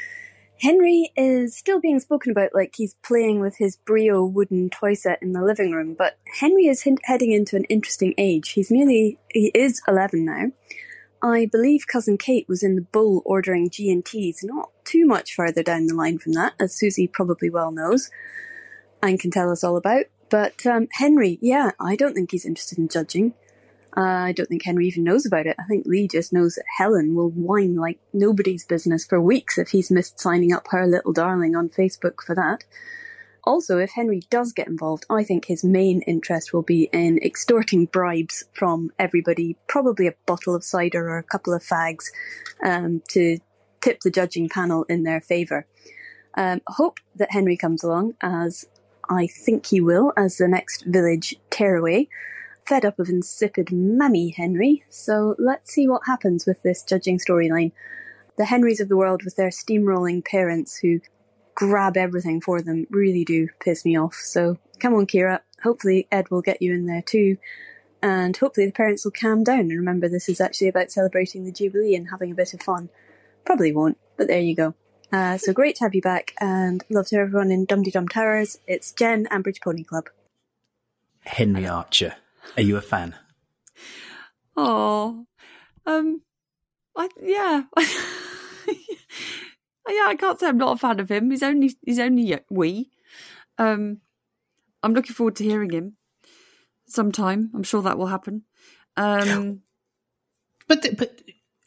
Henry is still being spoken about like he's playing with his Brio wooden toy set in the living room, but Henry is he- heading into an interesting age. He's nearly, he is eleven now. I believe Cousin Kate was in the Bull ordering G and T's, not too much further down the line from that, as Susie probably well knows and can tell us all about. But um, Henry, yeah, I don't think he's interested in judging. Uh, I don't think Henry even knows about it. I think Lee just knows that Helen will whine like nobody's business for weeks if he's missed signing up her little darling on Facebook for that. Also, if Henry does get involved, I think his main interest will be in extorting bribes from everybody, probably a bottle of cider or a couple of fags, um, to tip the judging panel in their favour. Um, hope that Henry comes along, as I think he will, as the next village tearaway. Fed up of insipid mammy Henry, so let's see what happens with this judging storyline. The Henrys of the world with their steamrolling parents who grab everything for them really do piss me off. So come on, Kira. Hopefully Ed will get you in there too. And hopefully the parents will calm down and remember this is actually about celebrating the Jubilee and having a bit of fun. Probably won't, but there you go. Uh, so great to have you back, and love to everyone in Dum Dee Dum Towers. It's Jen, Ambridge Pony Club.
Henry Archer. Are you a fan?
Oh, um, I, yeah. Yeah, I can't say I'm not a fan of him. He's only, he's only wee. Um, I'm looking forward to hearing him sometime. I'm sure that will happen. Um,
but, the, but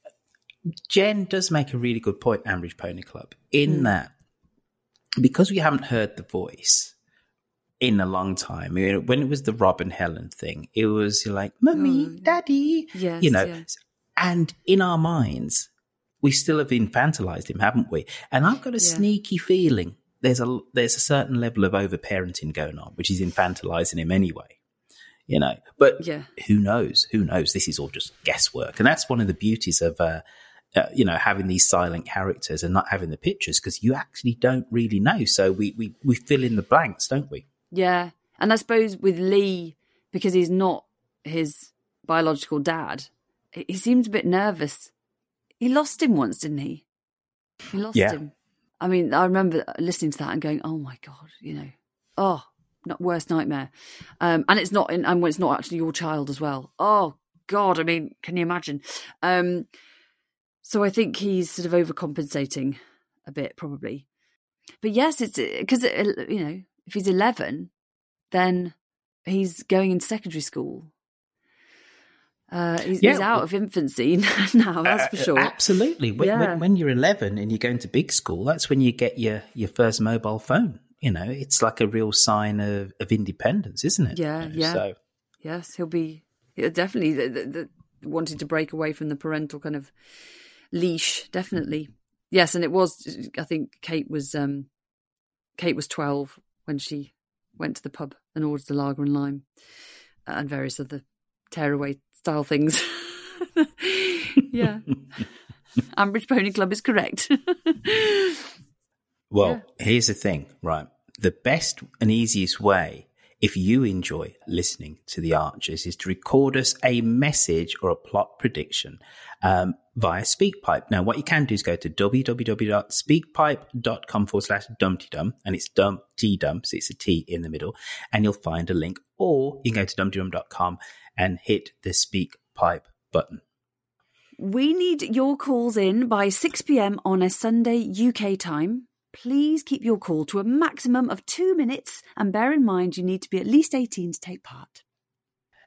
Jen does make a really good point, Ambridge Pony Club, in mm. that because we haven't heard the voice in a long time. You know, when it was the Rob and Helen thing, it was like, Mummy, oh, Daddy,
yes,
you know,
yes.
And in our minds, we still have infantilized him, haven't we? And I've got a yeah. sneaky feeling there's a there's a certain level of overparenting going on, which is infantilizing him anyway. You know, but
yeah.
who knows? Who knows? This is all just guesswork, and that's one of the beauties of uh, uh, you know, having these silent characters and not having the pictures, because you actually don't really know. So we we we fill in the blanks, don't we?
Yeah, and I suppose with Lee, because he's not his biological dad, he seems a bit nervous. He lost him once, didn't he? He lost
yeah.
him. I mean, I remember listening to that and going, "Oh my God," you know, oh, not worst nightmare. Um, and it's not, in, and it's not actually your child as well. Oh God, I mean, can you imagine? Um, so I think he's sort of overcompensating a bit, probably. But yes, it's because you know, if he's eleven, then he's going into secondary school. Uh, he's, yeah, he's out of infancy now, that's for sure.
Uh, absolutely. When,
yeah.
when, when you're eleven and you're going to big school, that's when you get your, your first mobile phone. You know, it's like a real sign of, of independence, isn't it?
Yeah,
you know,
yeah.
So.
Yes, he'll be he'll definitely the, the, the, wanting to break away from the parental kind of leash, definitely. Yes, and it was, I think Kate was um, Kate was twelve when she went to the pub and ordered the lager and lime uh, and various other tearaway style things. Yeah. Ambridge Pony Club is correct.
Well,
yeah.
Here's the thing, right? The best and easiest way, if you enjoy listening to the Archers, is to record us a message or a plot prediction um, via SpeakPipe. Now, what you can do is go to www.speakpipe.com forward slash dumtydum, and it's dum t dum, so it's a T in the middle, and you'll find a link. Or you can go to dumtydum dot com and hit the SpeakPipe button.
We need your calls in by six p.m. on a Sunday U K time. Please keep your call to a maximum of two minutes and bear in mind you need to be at least eighteen to take part.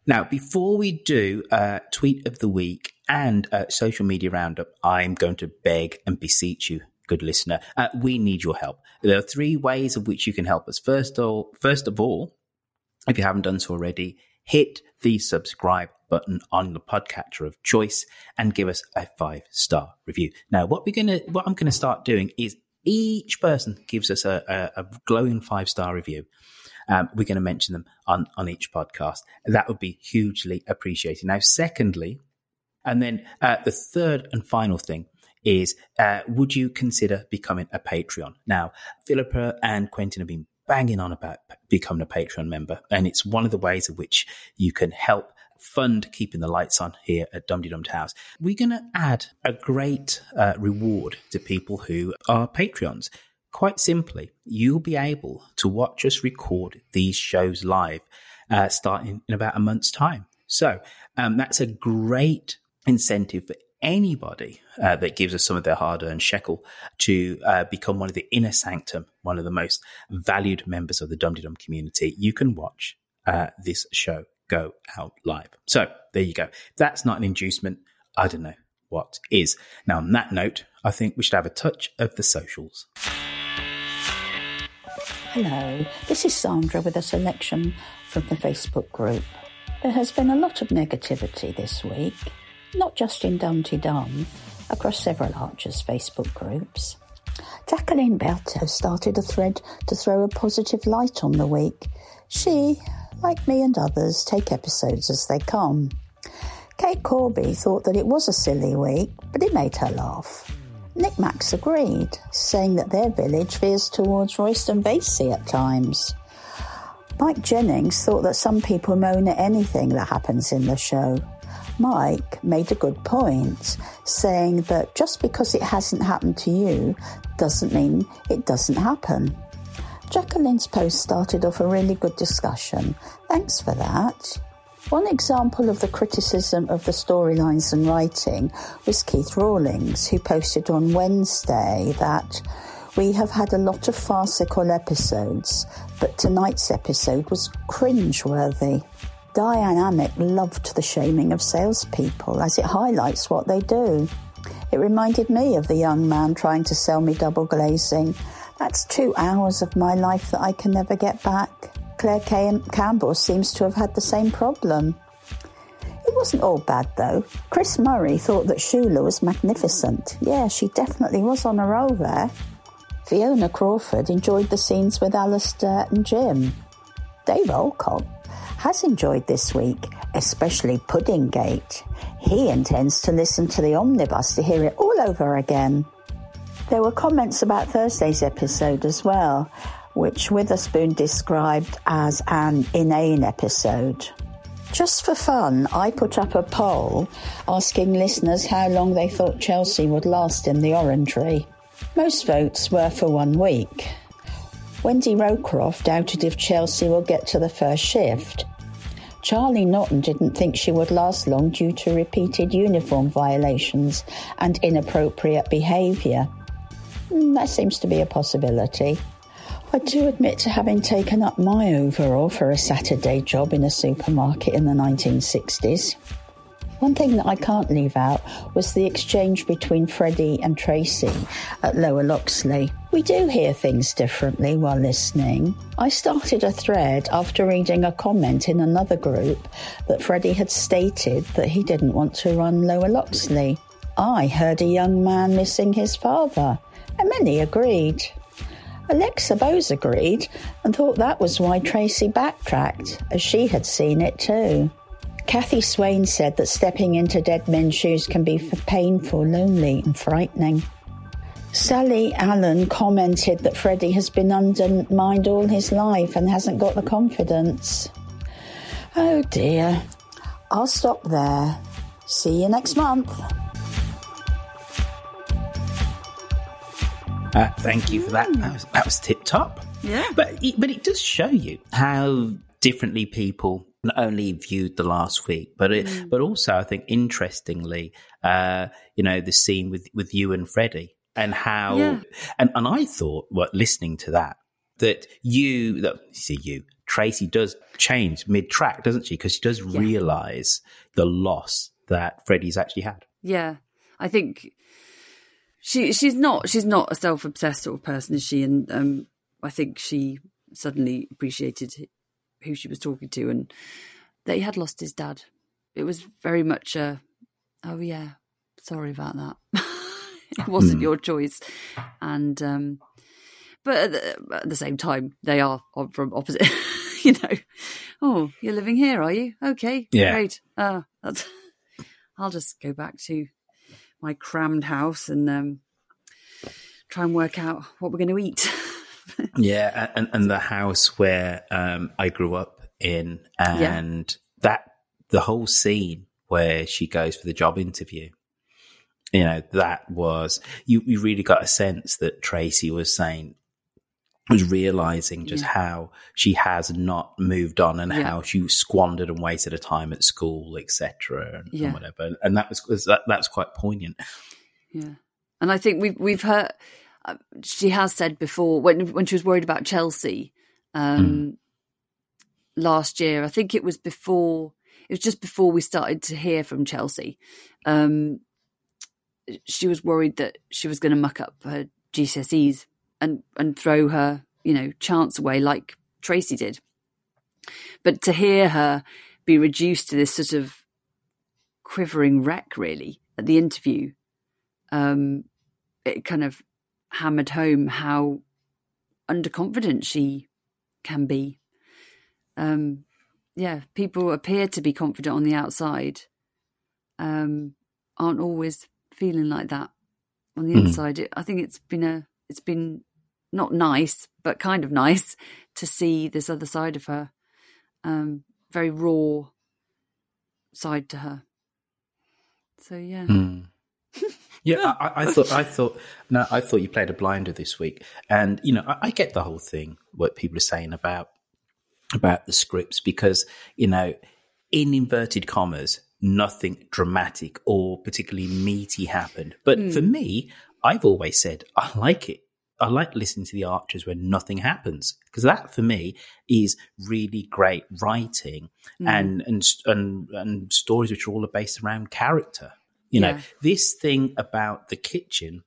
Now, before we do uh, tweet of the week and uh, social media roundup, I'm going to beg and beseech you, good listener, uh, we need your help. There are three ways of which you can help us. First of all, first of all, if you haven't done so already, hit the subscribe button on the podcatcher of choice and give us a five-star review. Now, what we're gonna, what I'm going to start doing is each person gives us a, a, a glowing five-star review. Um, we're going to mention them on, on each podcast. That would be hugely appreciated. Now, secondly, and then uh, the third and final thing is, uh, would you consider becoming a Patreon? Now, Philippa and Quentin have been banging on about becoming a Patreon member, and it's one of the ways in which you can help fund keeping the lights on here at Dum Dum House. We're going to add a great uh, reward to people who are Patreons. Quite simply, you'll be able to watch us record these shows live uh, starting in about a month's time. So um, that's a great incentive for anybody uh, that gives us some of their hard-earned shekel to uh, become one of the inner sanctum, one of the most valued members of the Dum Dum community. You can watch uh, this show go out live. So there you go. If that's not an inducement, I don't know what is. Now, on that note, I think we should have a touch of the socials.
Hello, this is Sandra with a selection from the Facebook group. There has been a lot of negativity this week, not just in Dumpty Dum, across several Archers Facebook groups. Jacqueline Berto started a thread to throw a positive light on the week. She, like me and others, take episodes as they come. Kate Corby thought that it was a silly week, but it made her laugh. Nick Max agreed, saying that their village veers towards Royston Vasey at times. Mike Jennings thought that some people moan at anything that happens in the show. Mike made a good point, saying that just because it hasn't happened to you doesn't mean it doesn't happen. Jacqueline's post started off a really good discussion. Thanks for that. One example of the criticism of the storylines and writing was Keith Rawlings, who posted on Wednesday that we have had a lot of farcical episodes, but tonight's episode was cringeworthy. Diane Amick loved the shaming of salespeople as it highlights what they do. It reminded me of the young man trying to sell me double glazing. That's two hours of my life that I can never get back. Claire Cam- Campbell seems to have had the same problem. It wasn't all bad, though. Chris Murray thought that Shula was magnificent. Yeah, she definitely was on a roll there. Fiona Crawford enjoyed the scenes with Alistair and Jim. Dave Olcott has enjoyed this week, especially Puddinggate. He intends to listen to the omnibus to hear it all over again. There were comments about Thursday's episode as well, which Witherspoon described as an inane episode. Just for fun, I put up a poll asking listeners how long they thought Chelsea would last in the Orangery. Most votes were for one week. Wendy Rowcroft doubted if Chelsea will get to the first shift. Charlie Norton didn't think she would last long due to repeated uniform violations and inappropriate behaviour. Mm, that seems to be a possibility. I do admit to having taken up my overall for a Saturday job in a supermarket in the nineteen sixties. One thing that I can't leave out was the exchange between Freddie and Tracy at Lower Loxley. We do hear things differently while listening. I started a thread after reading a comment in another group that Freddie had stated that he didn't want to run Lower Loxley. I heard a young man missing his father, and many agreed. Alexa Bose agreed and thought that was why Tracy backtracked, as she had seen it too. Kathy Swain said that stepping into dead men's shoes can be painful, lonely and frightening. Sally Allen commented that Freddie has been undermined all his life and hasn't got the confidence. Oh dear. I'll stop there. See you next month.
Uh, thank you for that. That was, that was tip top.
Yeah.
But it, but it does show you how differently people not only viewed the last week, but it, mm. but also I think interestingly, uh, you know, the scene with, with you and Freddie and how, yeah. and, and I thought, what, listening to that, that you, that see you, Tracy does change mid-track, doesn't she? Because she does
Yeah.
realise the loss that Freddie's actually had.
Yeah, I think she she's not she's not a self-obsessed sort of person, is she? And um, I think she suddenly appreciated who she was talking to and that he had lost his dad. It was very much a, oh yeah, sorry about that. It wasn't
Mm.
your choice. And um, but at the, at the same time, they are from opposite. You know, oh, you're living here, are you? Okay,
Yeah.
great. Uh, that's. I'll just go back to my crammed house and um, try and work out what we're going to eat.
Yeah, and, and the house where um, I grew up in, and that the whole scene where she goes for the job interview, you know, that was, you, you really got a sense that Tracy was saying, was realizing just
Yeah.
how she has not moved on and
Yeah.
how she squandered and wasted her time at school, et cetera, and,
Yeah.
and whatever. And that was, was that, that's quite poignant.
Yeah, and I think we've we've heard. Uh, she has said before when when she was worried about Chelsea um,
Mm.
last year. I think it was before. It was just before we started to hear from Chelsea. Um, she was worried that she was going to muck up her G C S Es and and throw her, you know, chance away like Tracy did. But to hear her be reduced to this sort of quivering wreck, really, at the interview, um, it kind of hammered home how underconfident she can be. Um, yeah, people appear to be confident on the outside, um, aren't always feeling like that on the
Mm.
inside. It, I think it's been a, it's been not nice, but kind of nice to see this other side of her, um, very raw side to her. So yeah.
Mm. Yeah, I, I thought, I thought, no, I thought you played a blinder this week, and you know, I, I get the whole thing what people are saying about about the scripts because you know, in inverted commas, nothing dramatic or particularly meaty happened. But
Mm.
for me, I've always said I like it. I like listening to the Archers when nothing happens because that for me is really great writing
Mm.
and, and and and stories which are all based around character. You know,
Yeah.
this thing about the kitchen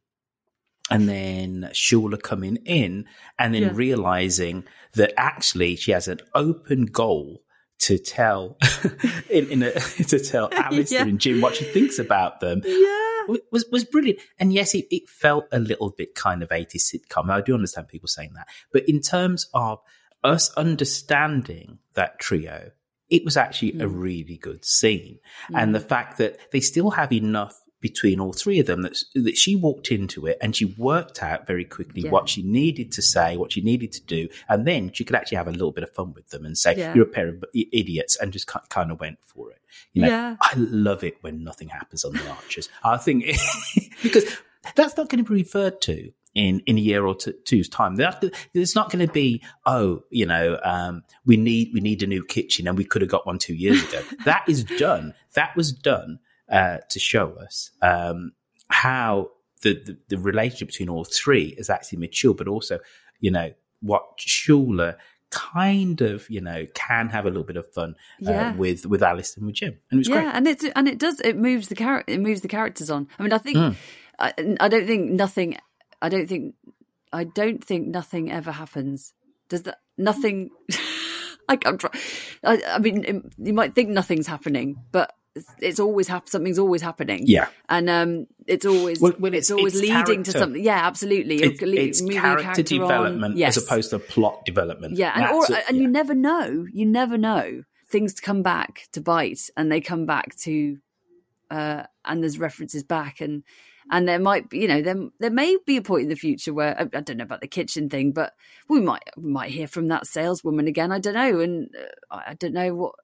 and then Shula coming in and then
Yeah.
realizing that actually she has an open goal to tell in, in a, to tell Alistair
Yeah.
and Jim what she thinks about them.
Yeah.
Was was brilliant. And yes, it, it felt a little bit kind of eighties sitcom. I do understand people saying that. But in terms of us understanding that trio, it was actually
Mm.
a really good scene. And the fact that they still have enough between all three of them that, that she walked into it and she worked out very quickly
Yeah.
what she needed to say, what she needed to do. And then she could actually have a little bit of fun with them and say,
Yeah.
you're a pair of i- idiots, and just ki- kind of went for it. You know,
Yeah.
I love it when nothing happens on the Archers. I think because that's not going to be referred to in, in a year or two, two's time. That, there's not going to be, oh, you know, um, we need we need a new kitchen and we could have got one two years ago. That is done. That was done uh, to show us um, how the, the the relationship between all three is actually mature, but also, you know, what Shula kind of, you know, can have a little bit of fun uh,
Yeah.
with with Alice and with Jim, and it was
yeah,
great.
and it's and it does it moves the character it moves the characters on. I mean, I think
Mm.
I, I don't think nothing. I don't think I don't think nothing ever happens. Does that nothing? I, I'm try, I, I mean, it, you might think nothing's happening, but it's, it's always hap- Something's always happening.
Yeah.
and um, it's always
Well- well,
it's,
it's-
always
it's
leading to
character.
something. Yeah, absolutely.
It's,
You're le-
it's
moving a
character,
character on.
development
Yes.
as opposed to plot development.
Yeah, and
That's
or,
it,
and
yeah.
you never know. You never know. Things come back to bite, and they come back to, uh, and there's references back, and and there might be, you know, there there may be a point in the future where I, I don't know about the kitchen thing, but we might we might hear from that saleswoman again. I don't know, and uh, I don't know what,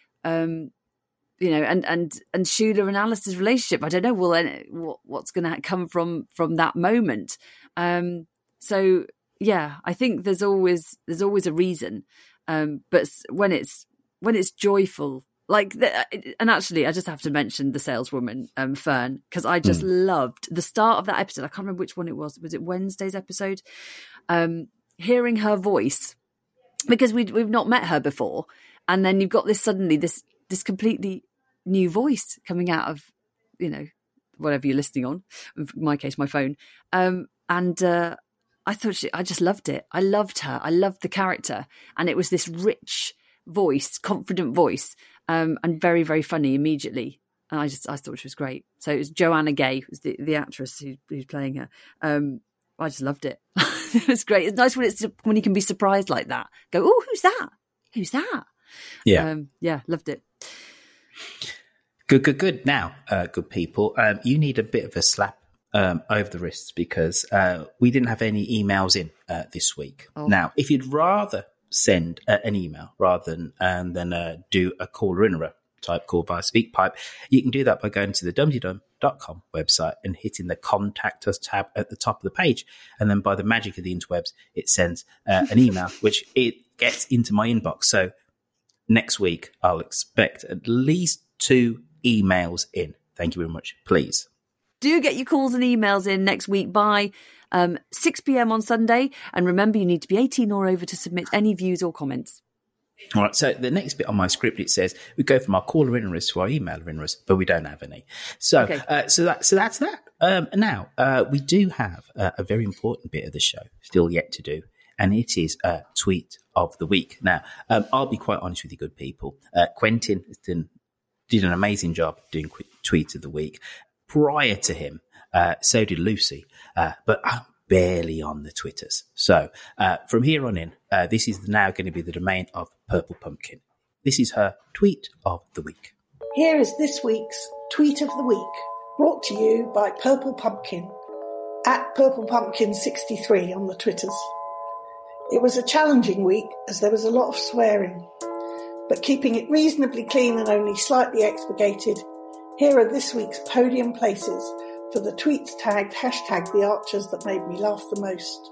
um, you know, and and and Shula and Alistair's relationship. I don't know. Well, then what what's going to come from from that moment? Um, so yeah, I think there's always there's always a reason. Um, but s- when it's when it's joyful, like the, and actually, I just have to mention the saleswoman, um, Fern, because I just loved the start of that episode. I can't remember which one it was. Was it Wednesday's episode? Um, hearing her voice, because we we've not met her before, and then you've got this suddenly this this completely new voice coming out of, you know, whatever you're listening on. In my case, my phone. Um, and uh, I thought she, I just loved it. I loved her. I loved the character, and it was this rich voice, confident voice, um, and very very funny immediately. And I just I thought she was great. So it was Joanna Gay, was the, the actress who, who's playing her. Um, I just loved it. It was great. It's nice when it's when you can be surprised like that. Go, oh, who's that? Who's that?
Yeah,
um, yeah, loved it.
Good, good, good. Now, uh, good people, um, you need a bit of a slap um, over the wrists because uh, we didn't have any emails in uh, this week.
Oh.
Now, if you'd rather send uh, an email rather than um, than uh, do a caller in a type call via SpeakPipe, you can do that by going to the dum dum dot com website and hitting the Contact Us tab at the top of the page. And then by the magic of the interwebs, it sends uh, an email, which it gets into my inbox. So next week, I'll expect at least two emails in. Thank you very much. Please.
Do get your calls and emails in next week by um, six p.m. on Sunday. And remember, you need to be eighteen or over to submit any views or comments.
All right, so the next bit on my script, it says we go from our caller inners to our emailer inners, but we don't have any. So, okay. uh, so that, so that's that. Um, now, uh, we do have uh, a very important bit of the show still yet to do, and it is a tweet of the week. Now, um, I'll be quite honest with you, good people. Uh, Quentin did, did an amazing job doing tweet of the week. Prior to him, uh, so did Lucy, uh, but I'm barely on the Twitters. So uh, from here on in, uh, this is now going to be the domain of Purple Pumpkin. This is her tweet of the week.
Here is this week's tweet of the week, brought to you by Purple Pumpkin, at Purple Pumpkin sixty-three on the Twitters. It was a challenging week as there was a lot of swearing, but keeping it reasonably clean and only slightly expurgated, here are this week's podium places for the tweets tagged hashtag the Archers that made me laugh the most.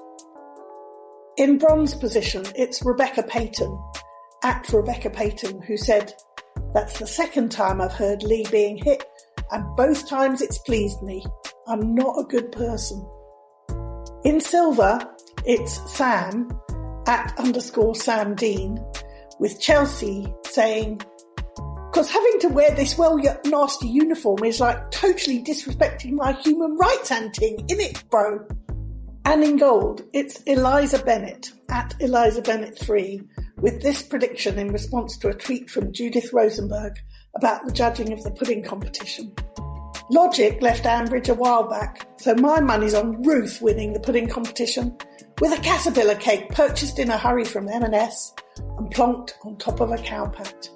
In bronze position, it's Rebecca Payton, at Rebecca Payton, who said, "That's the second time I've heard Lee being hit, and both times it's pleased me. I'm not a good person." In silver, it's Sam, at underscore Sam Dean, with Chelsea saying, "Because having to wear this well nasty uniform is like totally disrespecting my human rights anting, innit, bro?" And in gold, it's Eliza Bennett, at Eliza Bennett three, with this prediction in response to a tweet from Judith Rosenberg about the judging of the pudding competition. Logic left Ambridge a while back, so my money's on Ruth winning the pudding competition with a caterpillar cake purchased in a hurry from M and S and plonked on top of a cowpat.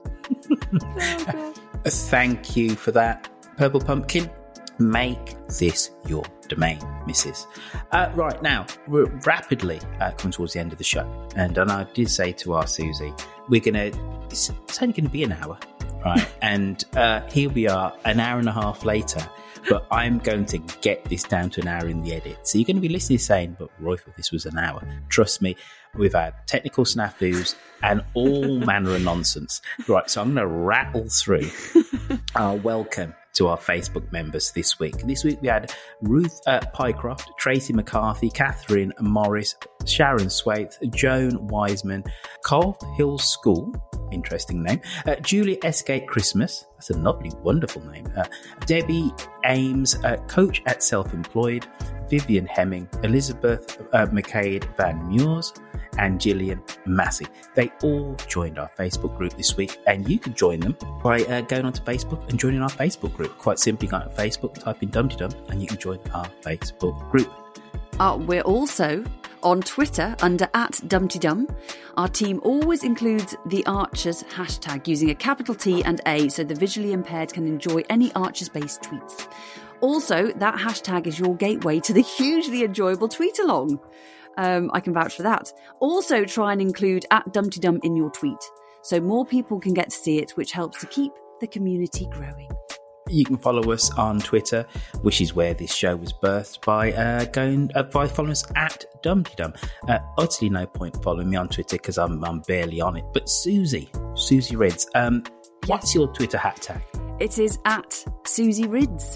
Thank you for that, Purple Pumpkin. Make this your domain, missus Uh, right, now, we're rapidly uh, coming towards the end of the show. And, and I did say to our Susie, we're going to, it's, it's only going to be an hour, right? And uh, here we are, an hour and a half later. But I'm going to get this down to an hour in the edit. So you're going to be listening saying, but Roy thought this was an hour. Trust me, we've had technical snafus and all manner of nonsense. Right, so I'm going to rattle through our welcome to our Facebook members this week. This week we had Ruth uh, Pycroft, Tracy McCarthy, Catherine Morris, Sharon Swaith, Joan Wiseman, Cole Hill School, interesting name, uh, Julia Esgate Christmas, that's a lovely, wonderful name, uh, Debbie Ames, uh, Coach at Self-Employed, Vivian Hemming, Elizabeth uh, McCade Van Muurs, and Gillian Massey. They all joined our Facebook group this week, and you can join them by uh, going onto Facebook and joining our Facebook group. Quite simply, go on Facebook, type in Dumpty Dum, and you can join our Facebook group.
Uh, we're also on Twitter under at Dumpty Dum. Our team always includes the Archers hashtag using a capital T and A so the visually impaired can enjoy any Archers-based tweets. Also, that hashtag is your gateway to the hugely enjoyable tweet-along. Um, I can vouch for that. Also, try and include at Dumpty Dum in your tweet so more people can get to see it, which helps to keep the community growing.
You can follow us on Twitter, which is where this show was birthed, by uh, going uh, by following us at Dumpty Dum. Uh, utterly no point following me on Twitter because I'm, I'm barely on it. But Susie, Susie Rids, um, what's your Twitter hat tag?
It is at Susie Rids.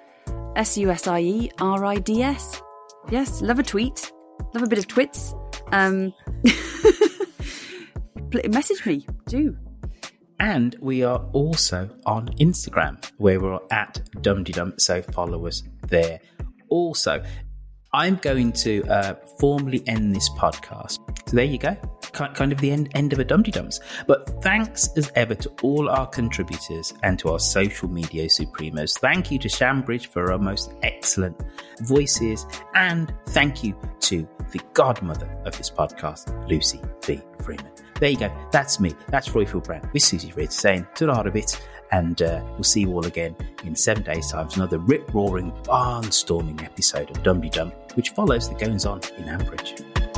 S U S I E R I D S. Yes, love a tweet. Love a bit of twits. Um, message me, do.
And we are also on Instagram, where we're at dumdydum, so follow us there. Also, I'm going to uh, formally end this podcast. So there you go. Kind of the end, end of a Dum Dums. But thanks as ever to all our contributors and to our social media supremos. Thank you to Shambridge for our most excellent voices. And thank you to the godmother of this podcast, Lucy B. Freeman. There you go. That's me. That's Roifield Brown with Susie Ridge saying ta-da a bit. And uh, we'll see you all again in seven days' time for another rip-roaring, barnstorming episode of Dum Dum, which follows the goings-on in Ambridge.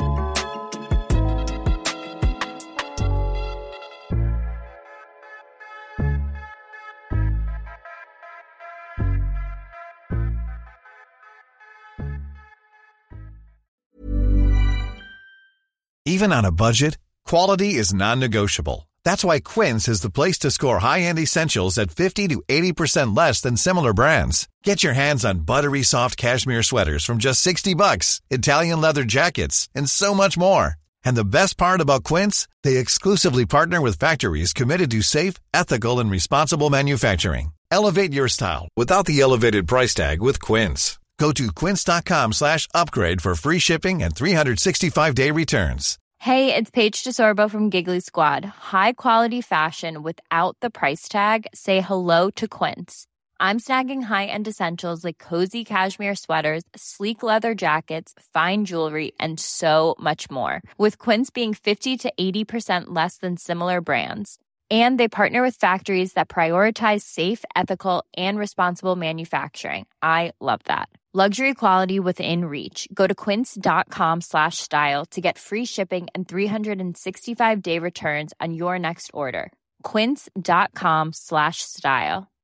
Even on a budget, quality is non-negotiable. That's why Quince is the place to score high-end essentials at fifty to eighty percent less than similar brands. Get your hands on buttery soft cashmere sweaters from just sixty bucks, Italian leather jackets, and so much more. And the best part about Quince, they exclusively partner with factories committed to safe, ethical, and responsible manufacturing. Elevate your style without the elevated price tag with Quince. Go to quince.com slash upgrade for free shipping and three sixty-five day returns.
Hey, it's Paige DeSorbo from Giggly Squad. High quality fashion without the price tag. Say hello to Quince. I'm snagging high-end essentials like cozy cashmere sweaters, sleek leather jackets, fine jewelry, and so much more. With Quince being fifty to eighty percent less than similar brands. And they partner with factories that prioritize safe, ethical, and responsible manufacturing. I love that. Luxury quality within reach. Go to quince.com slash style to get free shipping and three sixty-five day returns on your next order. Quince.com slash style.